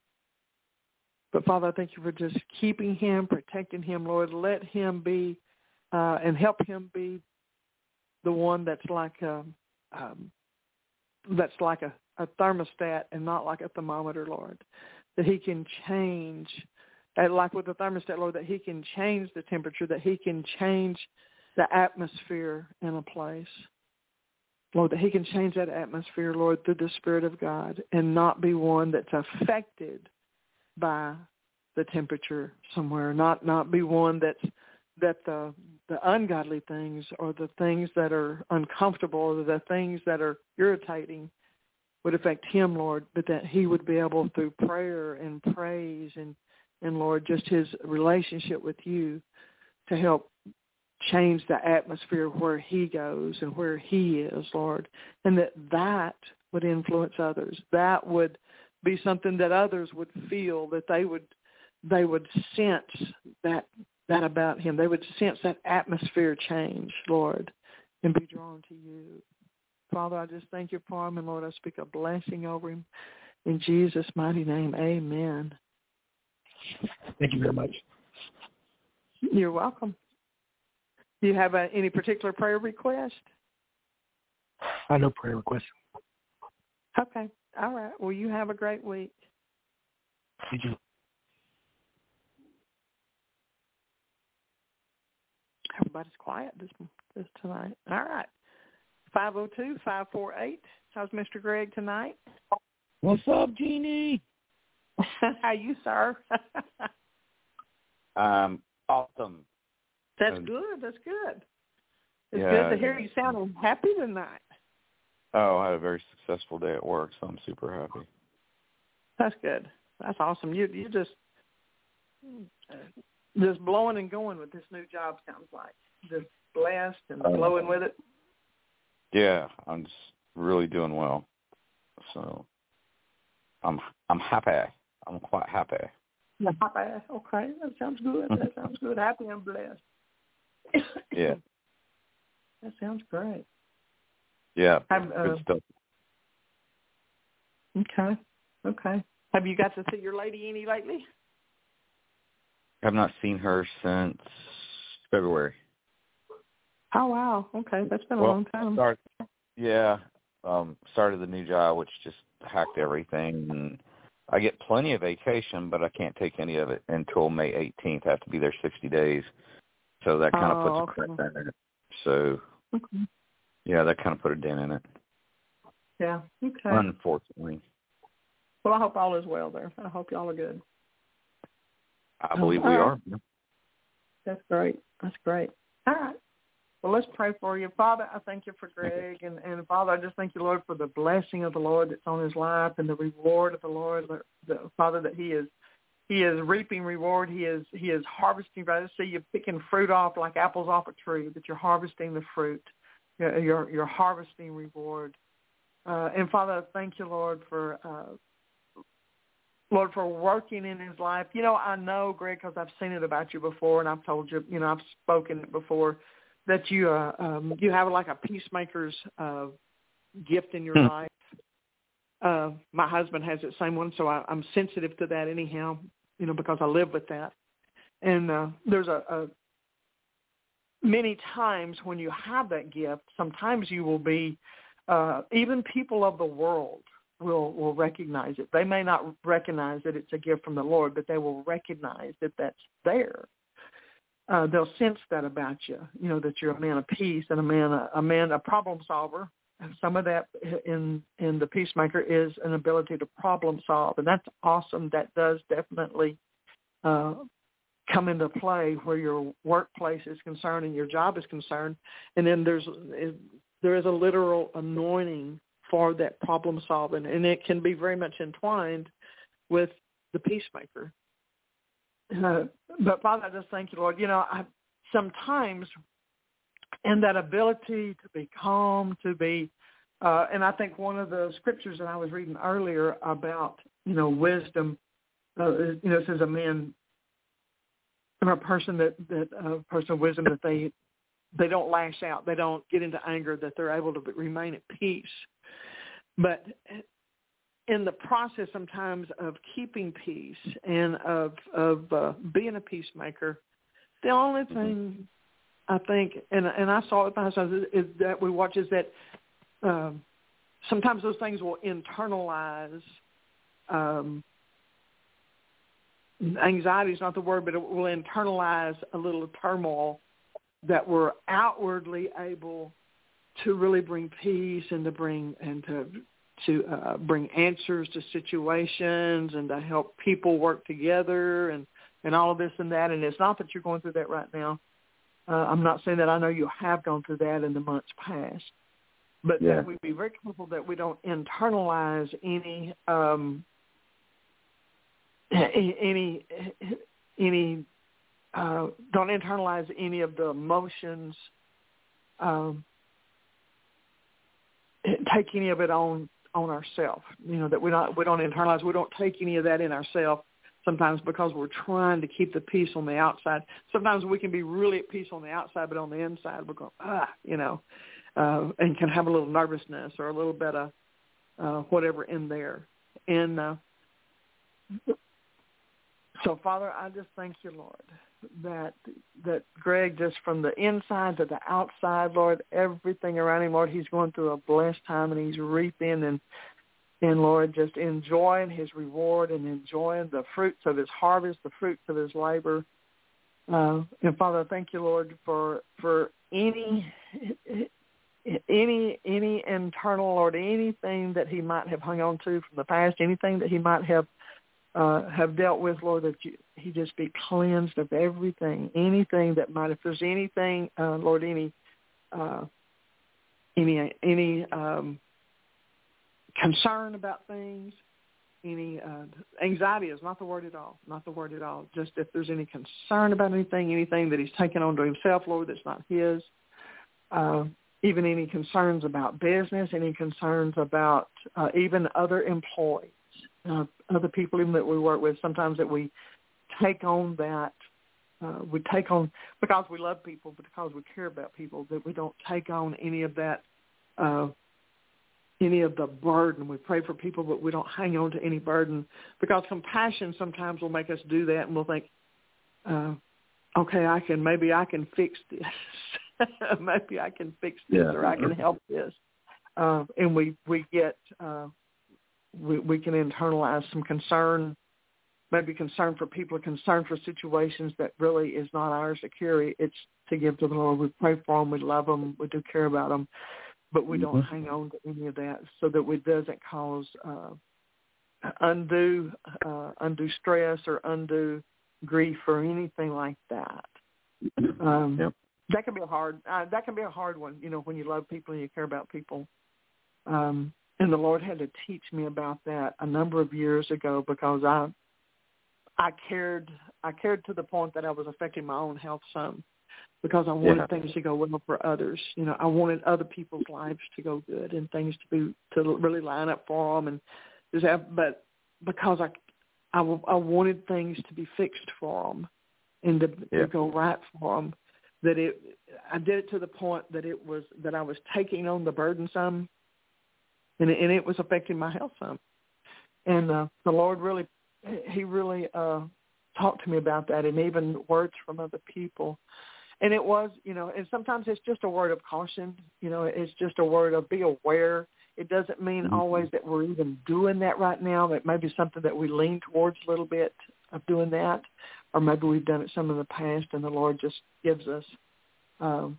But, Father, I thank you for just keeping him, protecting him, Lord. Let him be uh, and help him be the one that's like a, um, that's like a, a thermostat and not like a thermometer, Lord, that he can change, and like with the thermostat, Lord, that he can change the temperature, that he can change the atmosphere in a place, Lord, that he can change that atmosphere, Lord, through the Spirit of God, and not be one that's affected by the temperature somewhere, not not be one that's that the the ungodly things or the things that are uncomfortable or the things that are irritating would affect him, Lord, but that he would be able, through prayer and praise and, and Lord, just his relationship with you, to help change the atmosphere where he goes and where he is, Lord, and that that would influence others. That would be something that others would feel, that they would they would sense that that about him. They would sense that atmosphere change, Lord, and be drawn to you. Father, I just thank you for him, and Lord, I speak a blessing over him. In Jesus' mighty name, amen. Thank you very much. You're welcome. Do you have a, any particular prayer request? I know prayer requests. Okay. All right. Well, you have a great week. You too. Everybody's quiet this this tonight. All right. five oh two, five four eight. How's Mister Greg tonight? What's up, Jeannie? How you, sir? um, awesome. That's Um, good. That's good. It's yeah, good to hear you sounding happy tonight. Oh, I had a very successful day at work, so I'm super happy. That's good. That's awesome. You you just just blowing and going with this new job. Sounds like just blessed and Um, flowing with it. Yeah, I'm just really doing well. So I'm I'm happy. I'm quite happy. Yeah, happy. Okay, that sounds good. That sounds good. Happy and blessed. Yeah. That sounds great. Yeah. Have, uh, Good stuff. Okay. Okay. Have you got to see your lady any lately? I've not seen her since February. Oh, wow. Okay. That's been a Well, long time. Start, yeah. Um, started the new job, which just hacked everything. And I get plenty of vacation, but I can't take any of it until May eighteenth. I have to be there sixty days. So that kind of Oh, puts a okay. crack in it. So, Okay. yeah, that kind of put a dent in it, Yeah. Okay. unfortunately. Well, I hope all is well there. I hope y'all are good. I believe All we right. are. That's great. That's great. All right. Well, let's pray for you. Father, I thank you for Greg. And, and Father, I just thank you, Lord, for the blessing of the Lord that's on his life and the reward of the Lord. The, Father, that he is he is reaping reward. He is he is harvesting. I see you picking fruit off like apples off a tree, that you're harvesting the fruit. You're, you're, you're harvesting reward. Uh, and Father, I thank you, Lord, for uh, Lord, for working in his life. You know, I know, Greg, because I've seen it about you before, and I've told you, you know, I've spoken it before, that you uh, um, you have like a peacemaker's uh, gift in your Hmm. life. Uh, my husband has that same one, so I, I'm sensitive to that anyhow, you know, because I live with that. And uh, there's a, a many times when you have that gift, sometimes you will be, uh, even people of the world will will recognize it. They may not recognize that it's a gift from the Lord, but they will recognize that that's there. Uh, they'll sense that about you, you know, that you're a man of peace and a man, a, a man, a problem solver. And some of that in in the peacemaker is an ability to problem solve, and that's awesome. That does definitely uh, come into play where your workplace is concerned and your job is concerned. And then there's there is a literal anointing for that problem solving, and it can be very much entwined with the peacemaker. Uh, but Father, I just thank you, Lord. You know, I sometimes in that ability to be calm, to be, uh, and I think one of the scriptures that I was reading earlier about, you know, wisdom, uh, you know, it says a man or a person that, that a person of wisdom, that they, they don't lash out, they don't get into anger, that they're able to remain at peace. But in the process sometimes of keeping peace and of of uh, being a peacemaker, the only thing I think, and and I saw it myself, is, is that we watch is that um, sometimes those things will internalize. Um, anxiety is not the word, but it will internalize a little turmoil that we're outwardly able to really bring peace and to bring and to to uh, bring answers to situations and to help people work together and, and all of this and that. And it's not that you're going through that right now. Uh, I'm not saying that. I know you have gone through that in the months past. But Yeah. that we be very careful that we don't internalize any um, any any uh, don't internalize any of the emotions. Um, take any of it on on ourselves. You know, that we don't we don't internalize. We don't take any of that in ourselves. Sometimes because we're trying to keep the peace on the outside. Sometimes we can be really at peace on the outside, but on the inside we're going, ah, you know, uh, and can have a little nervousness or a little bit of uh, whatever in there. And uh, so, Father, I just thank you, Lord, that that Greg, just from the inside to the outside, Lord, everything around him, Lord, he's going through a blessed time, and he's reaping and, and Lord, just enjoying his reward and enjoying the fruits of his harvest, the fruits of his labor. Uh, and, Father, I thank you, Lord, for for any any any internal, Lord, anything that he might have hung on to from the past, anything that he might have Uh, have dealt with, Lord, that you, he just be cleansed of everything, anything that might, if there's anything, uh, Lord, any, uh, any, any um, concern about things, any uh, anxiety is not the word at all, not the word at all. Just if there's any concern about anything, anything that he's taken onto himself, Lord, that's not his, uh, even any concerns about business, any concerns about uh, even other employees, uh, other people even that we work with, sometimes that we take on that, uh, we take on, because we love people, but because we care about people, that we don't take on any of that, uh, any of the burden. We pray for people, but we don't hang on to any burden, because compassion sometimes will make us do that, and we'll think, uh, okay, I can, maybe I can fix this. maybe I can fix this Yeah. or I can help this. Uh, and we, we get, uh, we, we can internalize some concern, maybe concern for people, concern for situations that really is not ours to carry. It's to give to the Lord. We pray for them. We love them. We do care about them. But we don't mm-hmm. hang on to any of that, so that it doesn't cause uh, undue uh, undue stress or undue grief or anything like that. Um, yep. That can be a hard uh, that can be a hard one, you know, when you love people and you care about people. Um, and the Lord had to teach me about that a number of years ago, because I I cared I cared to the point that I was affecting my own health some. Because I wanted yeah. things to go well for others. You know, I wanted other people's lives to go good and things to be to really line up for them, and just have. But because I, I, I wanted things to be fixed for them and to, yeah. to go right for them, that it, I did it to the point that it was that I was taking on the burden some, and it, and it was affecting my health some. And uh, the Lord really, He really uh, talked to me about that, and even words from other people. And it was, you know, and sometimes it's just a word of caution. You know, it's just a word of be aware. It doesn't mean mm-hmm. always that we're even doing that right now. It may be something that we lean towards a little bit of doing that, or maybe we've done it some in the past, and the Lord just gives us um,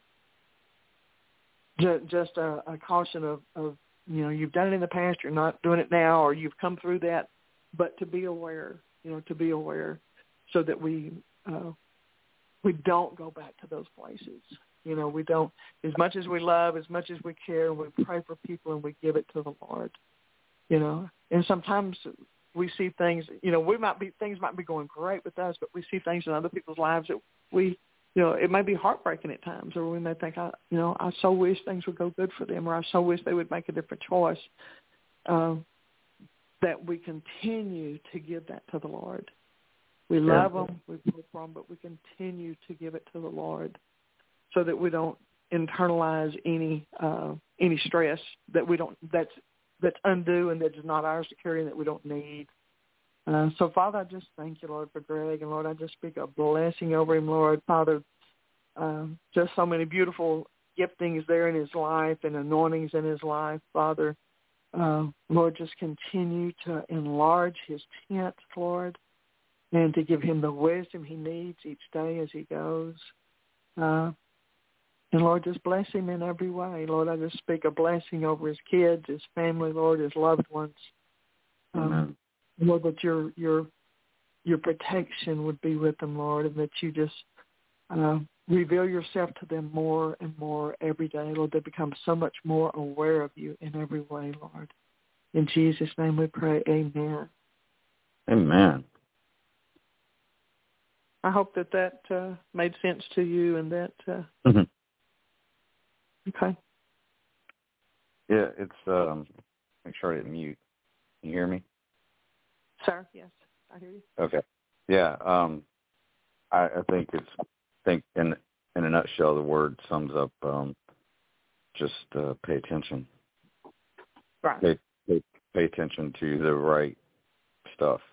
ju- just a, a caution of, of, you know, you've done it in the past, you're not doing it now, or you've come through that, but to be aware, you know, to be aware so that we uh, we don't go back to those places. You know, we don't, as much as we love, as much as we care, we pray for people and we give it to the Lord, you know. And sometimes we see things, you know, we might be, things might be going great with us, but we see things in other people's lives that we, you know, it may be heartbreaking at times, or we may think, I, you know, I so wish things would go good for them, or I so wish they would make a different choice, uh, that we continue to give that to the Lord. We love them, we pray for them, but we continue to give it to the Lord, so that we don't internalize any uh, any stress that we don't that's that's undue and that's not ours to carry and that we don't need. Uh, so, Father, I just thank you, Lord, for Greg, and Lord, I just speak a blessing over him, Lord, Father. Uh, just so many beautiful giftings there in his life and anointings in his life, Father. Uh, Lord, just continue to enlarge his tent, Lord, and to give him the wisdom he needs each day as he goes. Uh, and, Lord, just bless him in every way. Lord, I just speak a blessing over his kids, his family, Lord, his loved ones. Um, Lord, that your your your protection would be with them, Lord, and that you just uh, reveal yourself to them more and more every day. Lord, they become so much more aware of you in every way, Lord. In Jesus' name we pray, amen. Amen. I hope that that uh, made sense to you, and that. Uh, mm-hmm. Okay. Yeah, it's. Um, make sure I didn't mute. Can you hear me? Sir, yes, I hear you. Okay. Yeah. Um, I, I think it's. I think in in a nutshell, the word sums up. Um, just uh, pay attention. Right. Pay, pay, pay attention to the right stuff.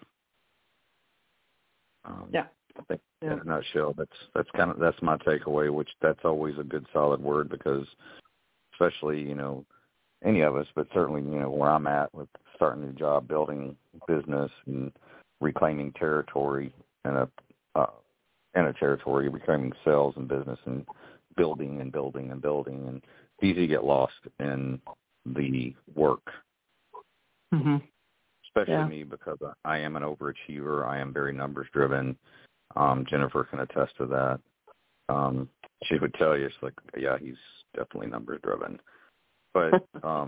Um, yeah. I think yeah. in a nutshell, that's that's kind of that's my takeaway. Which that's always a good solid word, because especially you know any of us, but certainly you know where I'm at with starting a new job, building business, and reclaiming territory in a uh, in a territory, reclaiming sales and business, and building and building and building, and it's easy to get lost in the work. Mm-hmm. Especially yeah. me, because I am an overachiever. I am very numbers driven. Um, Jennifer can attest to that. Um, she would tell you, it's like, yeah, he's definitely numbers driven. But um,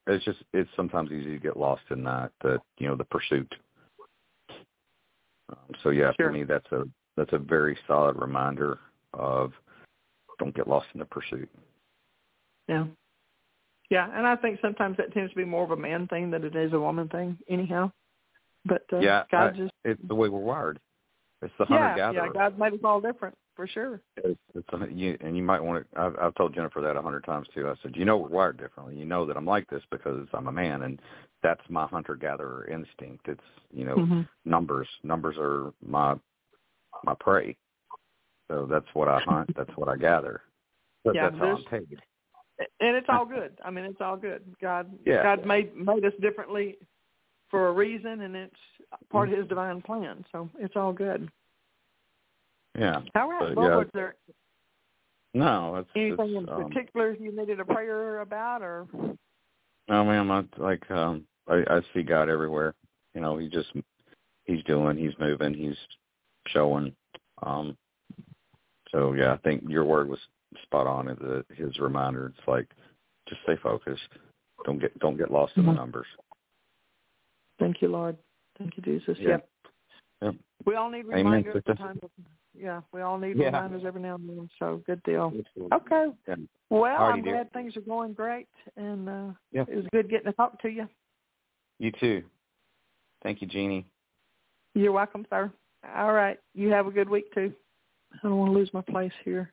it's just it's sometimes easy to get lost in that, that you know, the pursuit. Um, so yeah, Sure. for me, that's a that's a very solid reminder of don't get lost in the pursuit. Yeah. Yeah, and I think sometimes that tends to be more of a man thing than it is a woman thing anyhow. But uh, yeah, God I, just... it's the way we're wired. It's the Yeah, hunter-gatherer. yeah, God made us all different, for sure. It's, it's a, you, and you might want to, I've, I've told Jennifer that a hundred times too. I said, you know, we're wired differently. You know that I'm like this because I'm a man, and that's my hunter-gatherer instinct. It's, you know, Mm-hmm. numbers. Numbers are my my prey. So that's what I hunt. That's what I gather. But Yeah, that's how I'm paid. And it's all good. I mean, it's all good. God, Yeah. God made made us differently for a reason, and it's part of His divine plan. So it's all good. Yeah. All right. But, Well, yeah. was there No, it's anything it's, in um, particular you needed a prayer about, or? No, man, I, like um, I, I see God everywhere. You know, he just he's doing, he's moving, he's showing. Um, so yeah, I think your word was spot on. His, his reminder, it's like just stay focused. Don't get don't get lost in the Mhm. numbers. Thank you, Lord. Thank you, Jesus. Yeah. Yep. Yep. We all need Amen, reminders. sister. Sometimes. Yeah, we all need Yeah. reminders every now and then. So good deal. Absolutely. Okay. Yeah. Well, Alrighty, I'm dear. glad things are going great, and uh, Yep. it was good getting to talk to you. You too. Thank you, Jeannie. You're welcome, sir. All right. You have a good week, too. I don't want to lose my place here.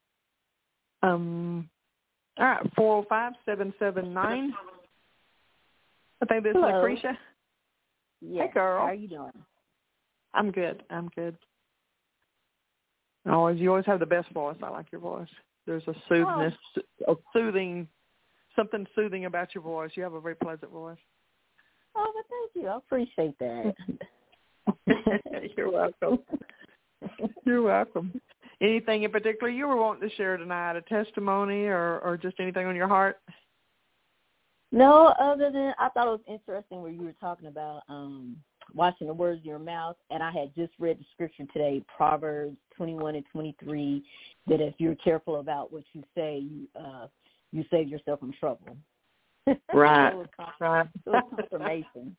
Um. All right, four oh five, seven seven nine. I think this is Hello. Lucretia. Yes. Hey, girl. How are you doing? I'm good. I'm good. Always, you always have the best voice. I like your voice. There's a soothingness, a soothing, something soothing about your voice. You have a very pleasant voice. Oh, well, thank you. I appreciate that. You're welcome. You're welcome. Anything in particular you were wanting to share tonight, a testimony or, or just anything on your heart? No, other than I thought it was interesting where you were talking about um, watching the words of your mouth, and I had just read the scripture today, Proverbs twenty-one and twenty-three, that if you're careful about what you say, you uh, you save yourself from trouble. Right. So it was, Right. it was confirmation.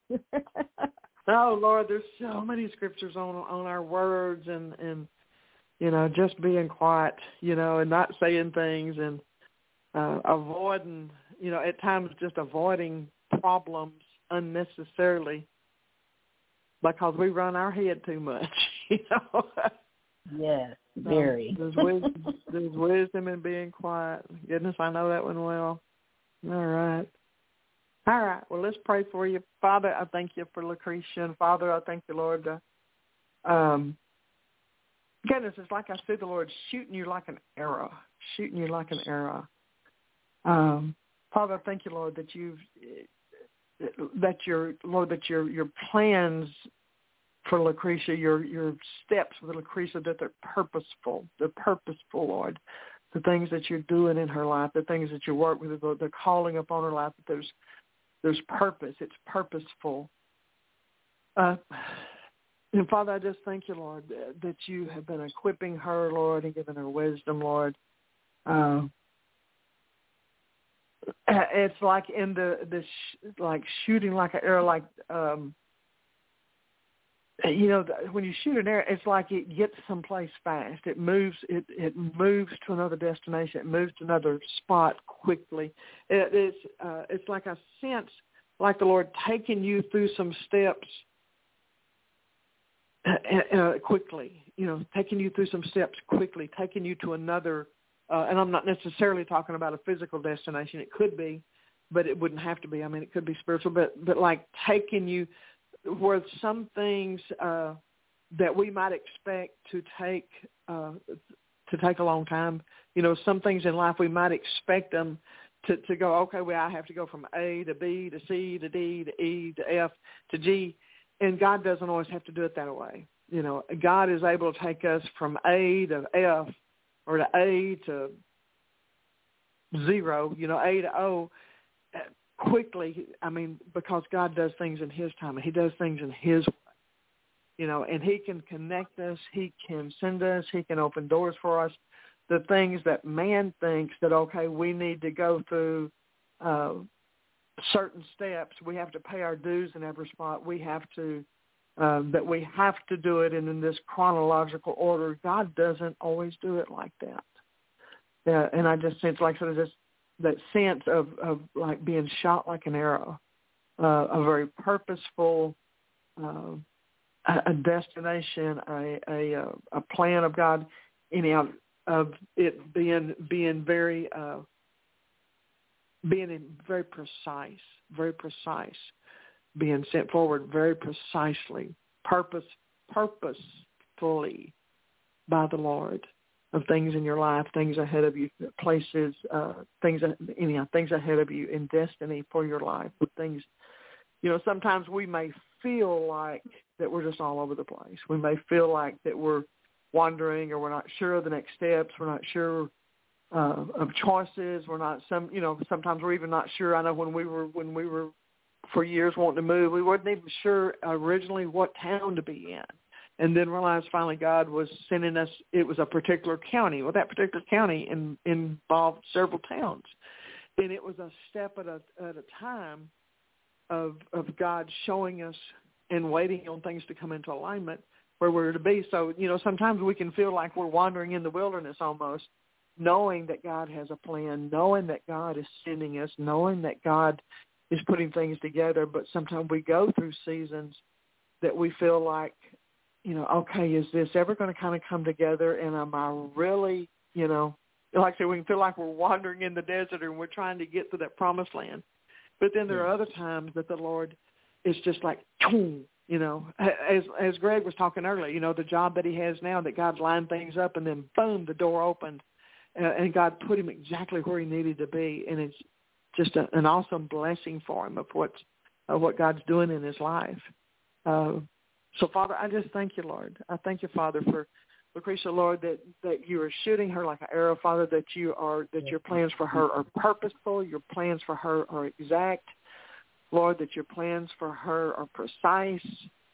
Oh, Lord, there's so many scriptures on on our words and, and you know, just being quiet, you know, and not saying things and uh, avoiding, you know, at times just avoiding problems unnecessarily because we run our head too much, you know. Yes, So very. there's wisdom, there's wisdom in being quiet. Goodness, I know that one well. All right. All right. Well, let's pray for you. Father, I thank you for Lucretia. And Father, I thank you, Lord. Uh, um, goodness, it's like I see the Lord shooting you like an arrow, shooting you like an arrow. Um, Father, I thank you, Lord, that you've, that your, Lord, that your, your plans for Lucretia, your, your steps with Lucretia, that they're purposeful. They're purposeful, Lord. The things that you're doing in her life, the things that you work with, the, the calling upon her life, that there's, there's purpose. It's purposeful. Uh, and Father, I just thank you, Lord, that you have been equipping her, Lord, and giving her wisdom, Lord. Uh, it's like in the, the sh- like shooting like an arrow, like, um, you know, when you shoot an arrow, it's like it gets someplace fast. It moves. It it moves to another destination. It moves to another spot quickly. It, it's uh, it's like a sense, like the Lord taking you through some steps uh, uh, quickly. You know, taking you through some steps quickly, taking you to another. Uh, and I'm not necessarily talking about a physical destination. It could be, but it wouldn't have to be. I mean, it could be spiritual, but but like taking you where some things uh, that we might expect to take uh, to take a long time, you know, some things in life we might expect them to, to go, okay, well, I have to go from A to B to C to D to E to F to G, and God doesn't always have to do it that way. You know, God is able to take us from A to F or to A to zero, you know, A to O, quickly. I mean, because God does things in his time. He does things in his way, you know, and he can connect us. He can send us. He can open doors for us. The things that man thinks that, okay, we need to go through, uh, certain steps. We have to pay our dues in every spot. We have to, uh, that we have to do it in, in this chronological order. God doesn't always do it like that. Uh, and I just sense like sort of this, that sense of, of like being shot like an arrow, uh, a very purposeful, uh, a, a destination, a, a, a plan of God, anyhow, of it being, being very, uh, being very precise, very precise, being sent forward very precisely, purpose, purposefully by the Lord, of things in your life, things ahead of you, places, uh, things, anyhow, things ahead of you in destiny for your life. Things, you know, sometimes we may feel like that we're just all over the place. We may feel like that we're wandering, or we're not sure of the next steps. We're not sure uh, of choices. We're not some, you know, sometimes we're even not sure. I know when we were when we were for years wanting to move, we weren't even sure originally what town to be in. And then realized finally God was sending us, it was a particular county. Well, that particular county in, involved several towns. And it was a step at a, at a time of of God showing us and waiting on things to come into alignment where we're to be. So, you know, sometimes we can feel like we're wandering in the wilderness almost, knowing that God has a plan, knowing that God is sending us, knowing that God is putting things together. But sometimes we go through seasons that we feel like, you know, okay, is this ever going to kind of come together? And am I really, you know, like I said, we can feel like we're wandering in the desert and we're trying to get to that promised land. But then there are other times that the Lord is just like, you know, as as Greg was talking earlier, you know, the job that he has now, that God's lined things up, and then boom, the door opened, uh, and God put him exactly where he needed to be. And it's just a, an awesome blessing for him of what's, of what God's doing in his life. Uh So, Father, I just thank you, Lord. I thank you, Father, for Lucretia, Lord, that, that you are shooting her like an arrow, Father, that you are that your plans for her are purposeful, your plans for her are exact, Lord, that your plans for her are precise.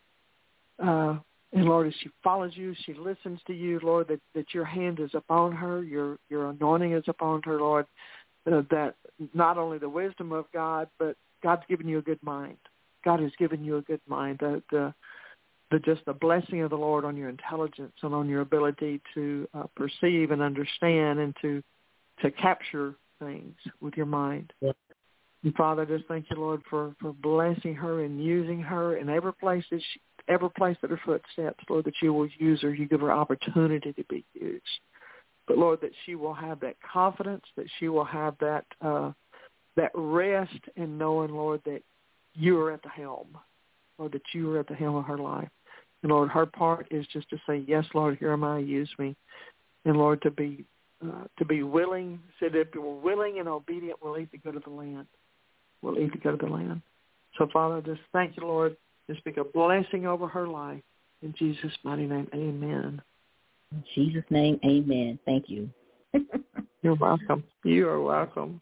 Uh, and, Lord, as she follows you, she listens to you, Lord, that, that your hand is upon her, your your anointing is upon her, Lord, uh, that not only the wisdom of God, but God's given you a good mind. God has given you a good mind. The, the The, just the blessing of the Lord on your intelligence and on your ability to uh, perceive and understand and to to capture things with your mind. Yeah. And Father, I just thank you, Lord, for, for blessing her and using her in every place that she, every place that her footsteps, Lord, that you will use her. You give her opportunity to be used. But, Lord, that she will have that confidence, that she will have that uh, that rest in knowing, Lord, that you are at the helm, Lord, that you are at the helm of her life. And, Lord, her part is just to say, yes, Lord, here am I, use me. And, Lord, to be uh, to be willing, said if we're willing and obedient, we'll eat the good of the land. We'll eat the good of the land. So, Father, I just thank you, Lord, and speak a blessing over her life. In Jesus' mighty name, amen. In Jesus' name, amen. Thank you. You're welcome. You are welcome.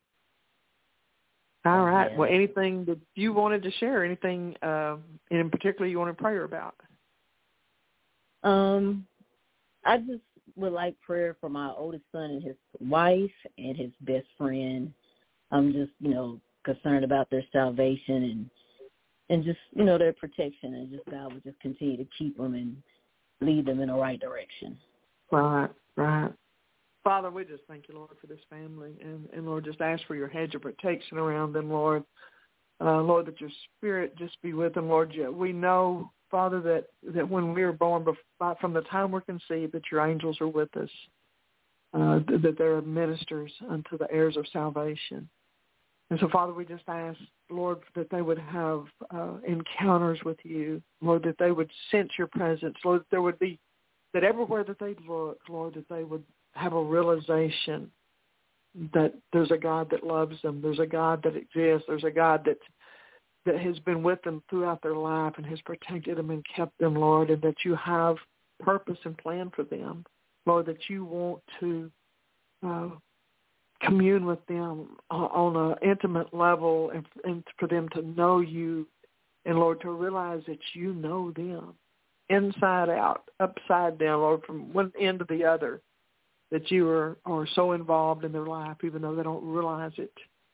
All right. Well, anything that you wanted to share, anything uh, in particular you want to pray about? Um, I just would like prayer for my oldest son and his wife and his best friend. I'm just, you know, concerned about their salvation and and just, you know, their protection, and just God would just continue to keep them and lead them in the right direction. Right, right. Father, we just thank you, Lord, for this family. And, and Lord, just ask for your hedge of protection around them, Lord. Uh, Lord, that your spirit just be with them, Lord. We know, Father, that, that when we are born, from the time we're conceived, that your angels are with us, uh, that they're ministers unto the heirs of salvation. And so, Father, we just ask, Lord, that they would have uh, encounters with you, Lord, that they would sense your presence, Lord, that there would be, that everywhere that they look, Lord, that they would have a realization that there's a God that loves them, there's a God that exists, there's a God that that has been with them throughout their life and has protected them and kept them, Lord, and that you have purpose and plan for them, Lord, that you want to uh, commune with them on an intimate level, and, and for them to know you, and, Lord, to realize that you know them inside out, upside down, Lord, from one end to the other, that you are, are so involved in their life, even though they don't realize it.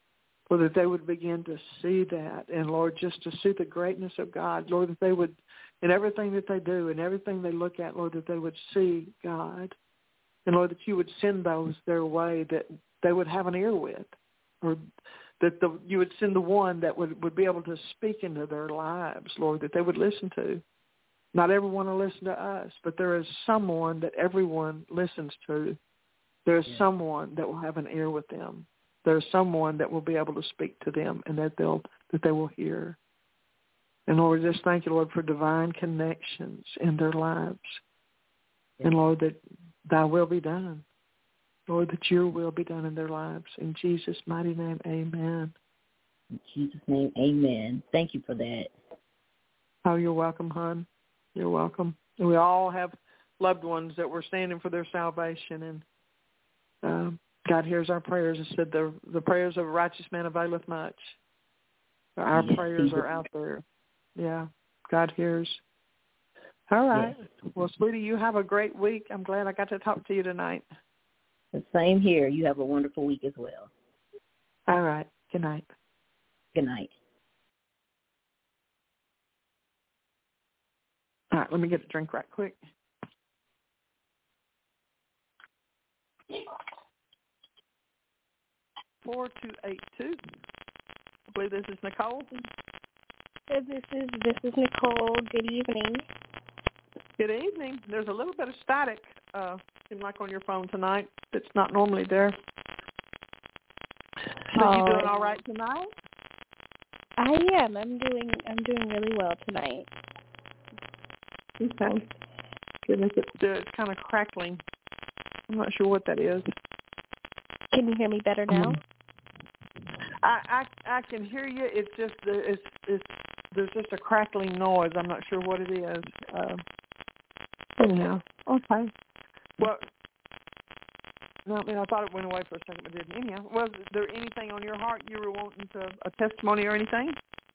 Lord, that they would begin to see that. And, Lord, just to see the greatness of God. Lord, that they would, in everything that they do and everything they look at, Lord, that they would see God. And, Lord, that you would send those their way that they would have an ear with, or that the, you would send the one that would, would be able to speak into their lives, Lord, that they would listen to. Not everyone will listen to us, but there is someone that everyone listens to. There is yeah. someone that will have an ear with them. There is someone that will be able to speak to them and that they'll that they will hear. And Lord, just thank you, Lord, for divine connections in their lives. Yeah. And Lord, that thy will be done. Lord, that your will be done in their lives. In Jesus' mighty name, amen. In Jesus' name, amen. Thank you for that. Oh, you're welcome, hon. You're welcome. And we all have loved ones that we're standing for their salvation, and um, God hears our prayers. It said the the prayers of a righteous man availeth much. Our yes, prayers are out there. Yeah, God hears. All right. Yes. Well, sweetie, you have a great week. I'm glad I got to talk to you tonight. The same here. You have a wonderful week as well. All right. Good night. Good night. All right. Let me get a drink right quick. four two eight two. I believe this is Nicole. This is this is Nicole. Good evening. Good evening. There's a little bit of static, uh, seems like on your phone tonight. It's not normally there. So oh. you doing all right tonight? I am. I'm doing. I'm doing really well tonight. Okay. Goodness, it's, it's kind of crackling. I'm not sure what that is. Can you hear me better now? Um, I, I I can hear you. It's just it's it's there's just a crackling noise. I'm not sure what it is. Uh, anyhow, okay. Well, no, I mean I thought it went away for a second, but it didn't. Anyhow, was there anything on your heart you were wanting to a testimony or anything?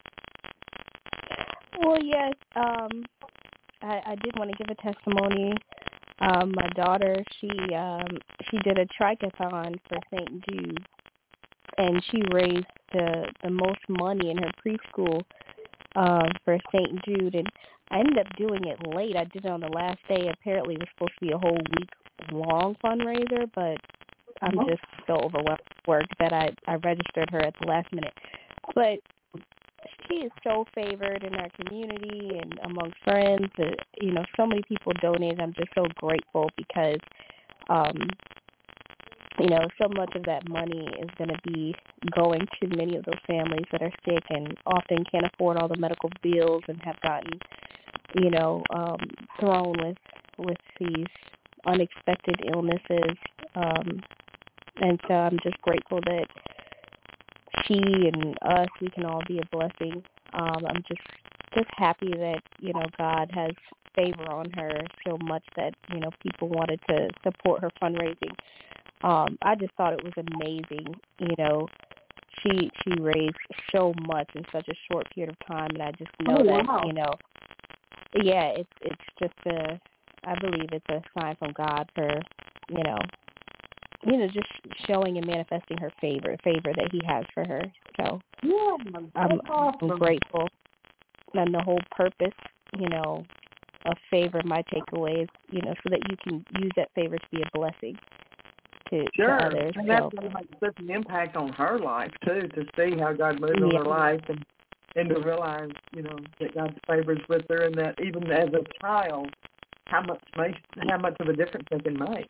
Well, yes. Um, I, I did want to give a testimony. Um, my daughter, she um, she did a triathlon for Saint Jude, and she raised the the most money in her preschool uh, for Saint Jude. And I ended up doing it late. I did it on the last day. Apparently, it was supposed to be a whole week long fundraiser, but I'm just so overwhelmed with work that I I registered her at the last minute. But she is so favored in our community and among friends. That, you know, so many people donated. I'm just so grateful because, um, you know, so much of that money is going to be going to many of those families that are sick and often can't afford all the medical bills and have gotten, you know, um, thrown with with these unexpected illnesses. Um, and so I'm just grateful that she and us, we can all be a blessing. Um, I'm just just happy that, you know, God has favor on her so much that, you know, people wanted to support her fundraising. Um, I just thought it was amazing. You know, she she raised so much in such a short period of time, and I just know oh, that, wow. you know, yeah, it's it's just a, I believe it's a sign from God for, you know, you know, just showing and manifesting her favor, favor that he has for her. So yeah, I'm, awesome. I'm grateful. And the whole purpose, you know, of favor, my takeaway is, you know, so that you can use that favor to be a blessing to, sure. to others. And so, that's going to make such an impact on her life, too, to see how God moved yeah. on her life and, and to realize, you know, that God's favor is with her and that even as a child, how much how much of a difference they can make.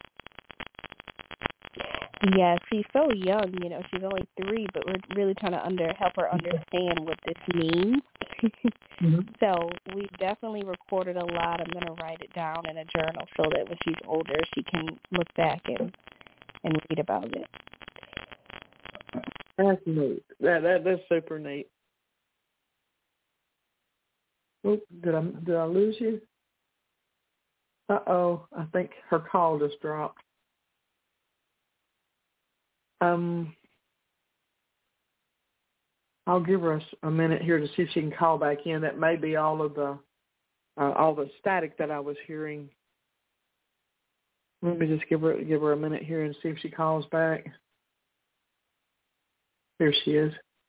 Yeah, she's so young, you know, she's only three, but we're really trying to under help her understand what this means. mm-hmm. So we definitely recorded a lot. I'm going to write it down in a journal so that when she's older, she can look back and, and read about it. That's neat. That, that that's super neat. Oop, did I did I lose you? Uh oh, I think her call just dropped. Um, I'll give her a, a minute here to see if she can call back in. That may be all of the uh, all the static that I was hearing. Let me just give her give her a minute here and see if she calls back. Here she is.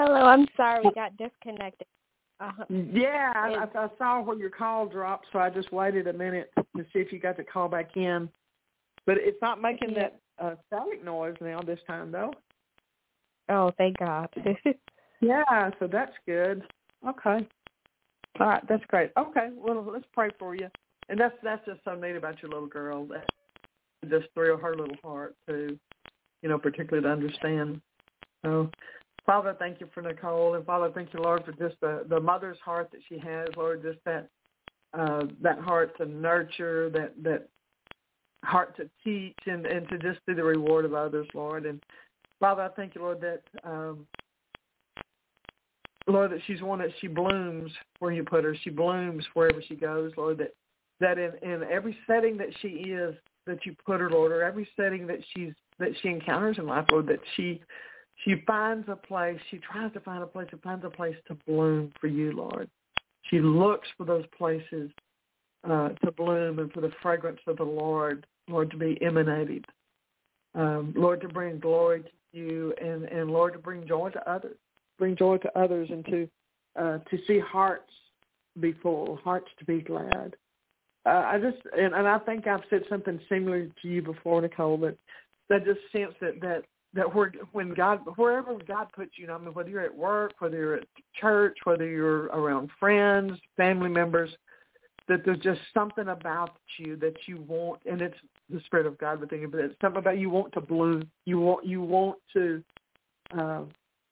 Hello, I'm sorry, we got disconnected. Uh-huh. Yeah, I, I saw where your call dropped, so I just waited a minute to see if you got the call back in. But it's not making Yeah. that uh, static noise now this time, though. Oh, thank God. Yeah, so that's good. Okay. All right, that's great. Okay, well, let's pray for you. And that's that's just so neat about your little girl. That just thrill her little heart to, you know, particularly to understand. So, Father, thank you for Nicole, and Father, thank you, Lord, for just the, the mother's heart that she has, Lord, just that uh, that heart to nurture, that that heart to teach, and, and to just do the reward of others, Lord. And Father, I thank you, Lord, that um, Lord, that she's one that she blooms where you put her. She blooms wherever she goes, Lord, that that in, in every setting that she is, that you put her, Lord, or every setting that she's that she encounters in life, Lord, that she she finds a place, she tries to find a place, and finds a place to bloom for you, Lord. She looks for those places uh, to bloom and for the fragrance of the Lord, Lord, to be emanated. Um, Lord, to bring glory to you, and, and Lord, to bring joy to others. Bring joy to others, and to uh, to see hearts be full, hearts to be glad. Uh, I just, and, and I think I've said something similar to you before, Nicole, but that just sense that that that where, when God, wherever God puts you, I mean, whether you're at work, whether you're at church, whether you're around friends, family members, that there's just something about you that you want, and it's the Spirit of God within you, but it's something about you want to bloom. You want, you want to. Uh,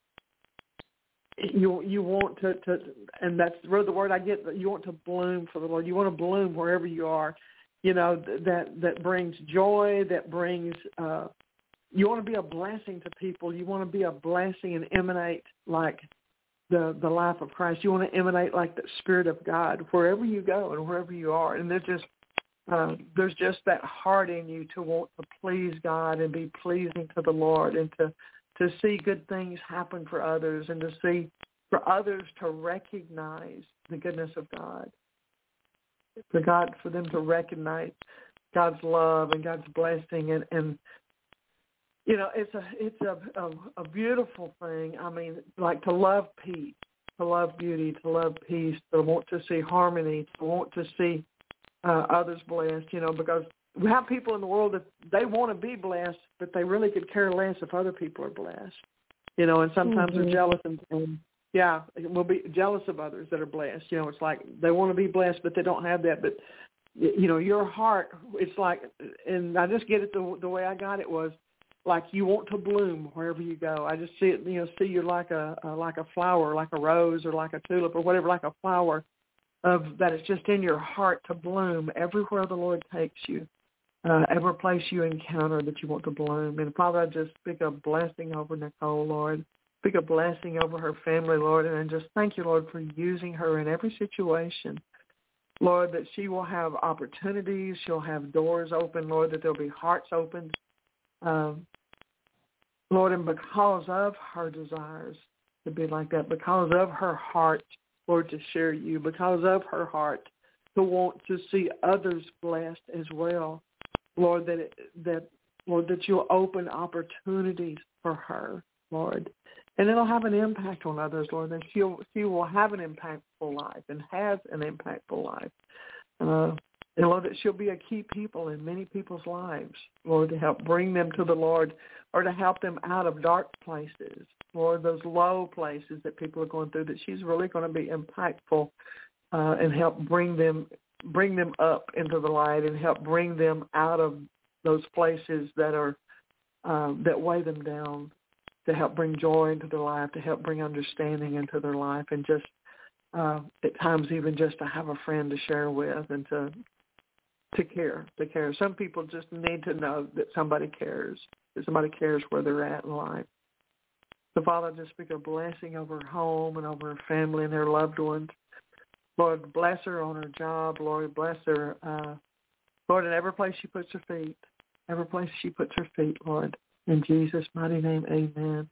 You you want to, to, and that's really the word I get. You want to bloom for the Lord. You want to bloom wherever you are. You know, that that brings joy. That brings. Uh, you want to be a blessing to people. You want to be a blessing and emanate like the the life of Christ. You want to emanate like the Spirit of God wherever you go and wherever you are. And there's just uh, there's just that heart in you to want to please God and be pleasing to the Lord, and to. to see good things happen for others, and to see for others to recognize the goodness of God, for God, for them to recognize God's love and God's blessing, and, and you know, it's a it's a, a a beautiful thing. I mean, like to love peace, to love beauty, to love peace, to want to see harmony, to want to see uh, others blessed. You know, because we have people in the world that they want to be blessed, but they really could care less if other people are blessed. You know, and sometimes Mm-hmm. they're jealous and, and yeah, will be jealous of others that are blessed. You know, it's like they want to be blessed, but they don't have that. But you know, your heart, it's like, and I just get it the, the way I got it was like you want to bloom wherever you go. I just see it, you know, see you like a, a like a flower, like a rose or like a tulip or whatever, like a flower of that is just in your heart to bloom everywhere the Lord takes you. Uh, every place you encounter that you want to bloom. And Father, I just speak a blessing over Nicole, Lord. Speak a blessing over her family, Lord. And I just thank you, Lord, for using her in every situation. Lord, that she will have opportunities. She'll have doors open, Lord, that there'll be hearts opened. Um, Lord, and because of her desires to be like that, because of her heart, Lord, to share you, because of her heart to want to see others blessed as well. Lord, that it, that Lord, that you'll open opportunities for her, Lord, and it'll have an impact on others, Lord. That she'll she will have an impactful life and has an impactful life, uh, and Lord, that she'll be a key people in many people's lives, Lord, to help bring them to the Lord, or to help them out of dark places, Lord, those low places that people are going through. That she's really going to be impactful uh, and help bring them. bring them up into the light and help bring them out of those places that are um, that weigh them down, to help bring joy into their life, to help bring understanding into their life, and just uh, at times even just to have a friend to share with, and to to care, to care. Some people just need to know that somebody cares, that somebody cares where they're at in life. So, Father, I just speak a blessing over her home and over her family and their loved ones. Lord, bless her on her job. Lord, bless her, uh, Lord, in every place she puts her feet, every place she puts her feet, Lord. In Jesus' mighty name, amen.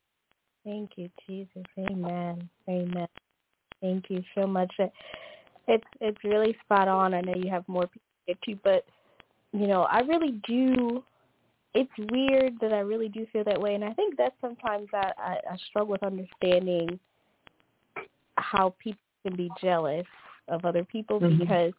Thank you, Jesus. Amen. Amen. Thank you so much. It's it's really spot on. I know you have more people to get to, but, you know, I really do it's weird that I really do feel that way, and I think that sometimes I, I, I struggle with understanding how people can be jealous of other people Mhm. because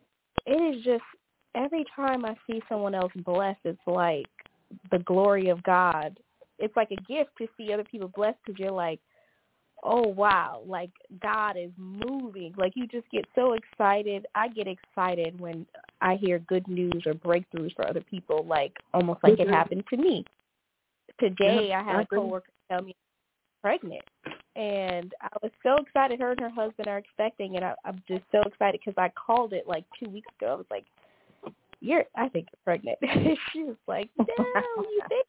it is just every time I see someone else blessed, it's like the glory of God. It's like a gift to see other people blessed because you're like, oh, wow, like God is moving. Like you just get so excited. I get excited when I hear good news or breakthroughs for other people, like almost like it happened to me. Today Yeah, I had I a agree. coworker tell me I'm pregnant. And I was so excited. Her and her husband are expecting, and I, I'm just so excited because I called it like two weeks ago. I was like, "You're, I think you're pregnant." She was like, "No, you think?"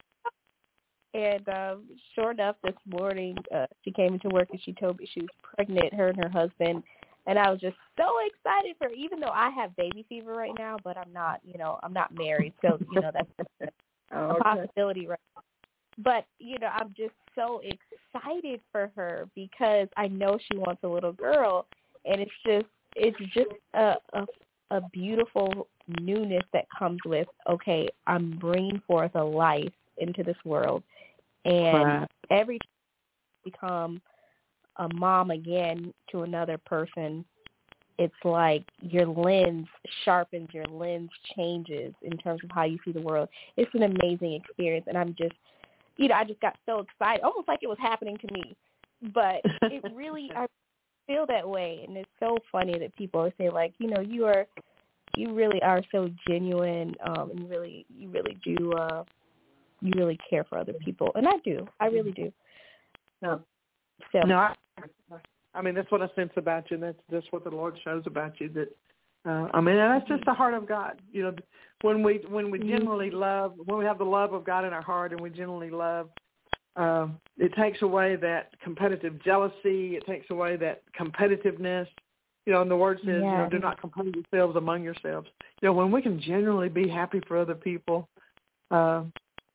And um, sure enough, this morning uh, she came into work and she told me she was pregnant. Her and her husband, and I was just so excited for her. Even though I have baby fever right now, but I'm not, you know, I'm not married, so you know that's a Oh, okay. possibility right now. But, you know, I'm just so excited for her because I know she wants a little girl, and it's just it's just a a, a beautiful newness that comes with, okay, I'm bringing forth a life into this world, and Right. every time you become a mom again to another person, it's like your lens sharpens, your lens changes in terms of how you see the world. It's an amazing experience, and I'm just You know, I just got so excited, almost like it was happening to me. But it really, I feel that way, and it's so funny that people say, like, you know, you are, you really are so genuine, um, and you really, you really do, uh, you really care for other people, and I do, I really do. No, So, no. I, I mean, that's what I sense about you, and that's that's what the Lord shows about you. That uh, I mean, and that's just the heart of God. You know, when we when we genuinely love, when we have the love of God in our heart, and we genuinely love, uh, it takes away that competitive jealousy. It takes away that competitiveness. You know, and the Word says, you know, Yes. do not compare yourselves among yourselves. You know, when we can genuinely be happy for other people, uh,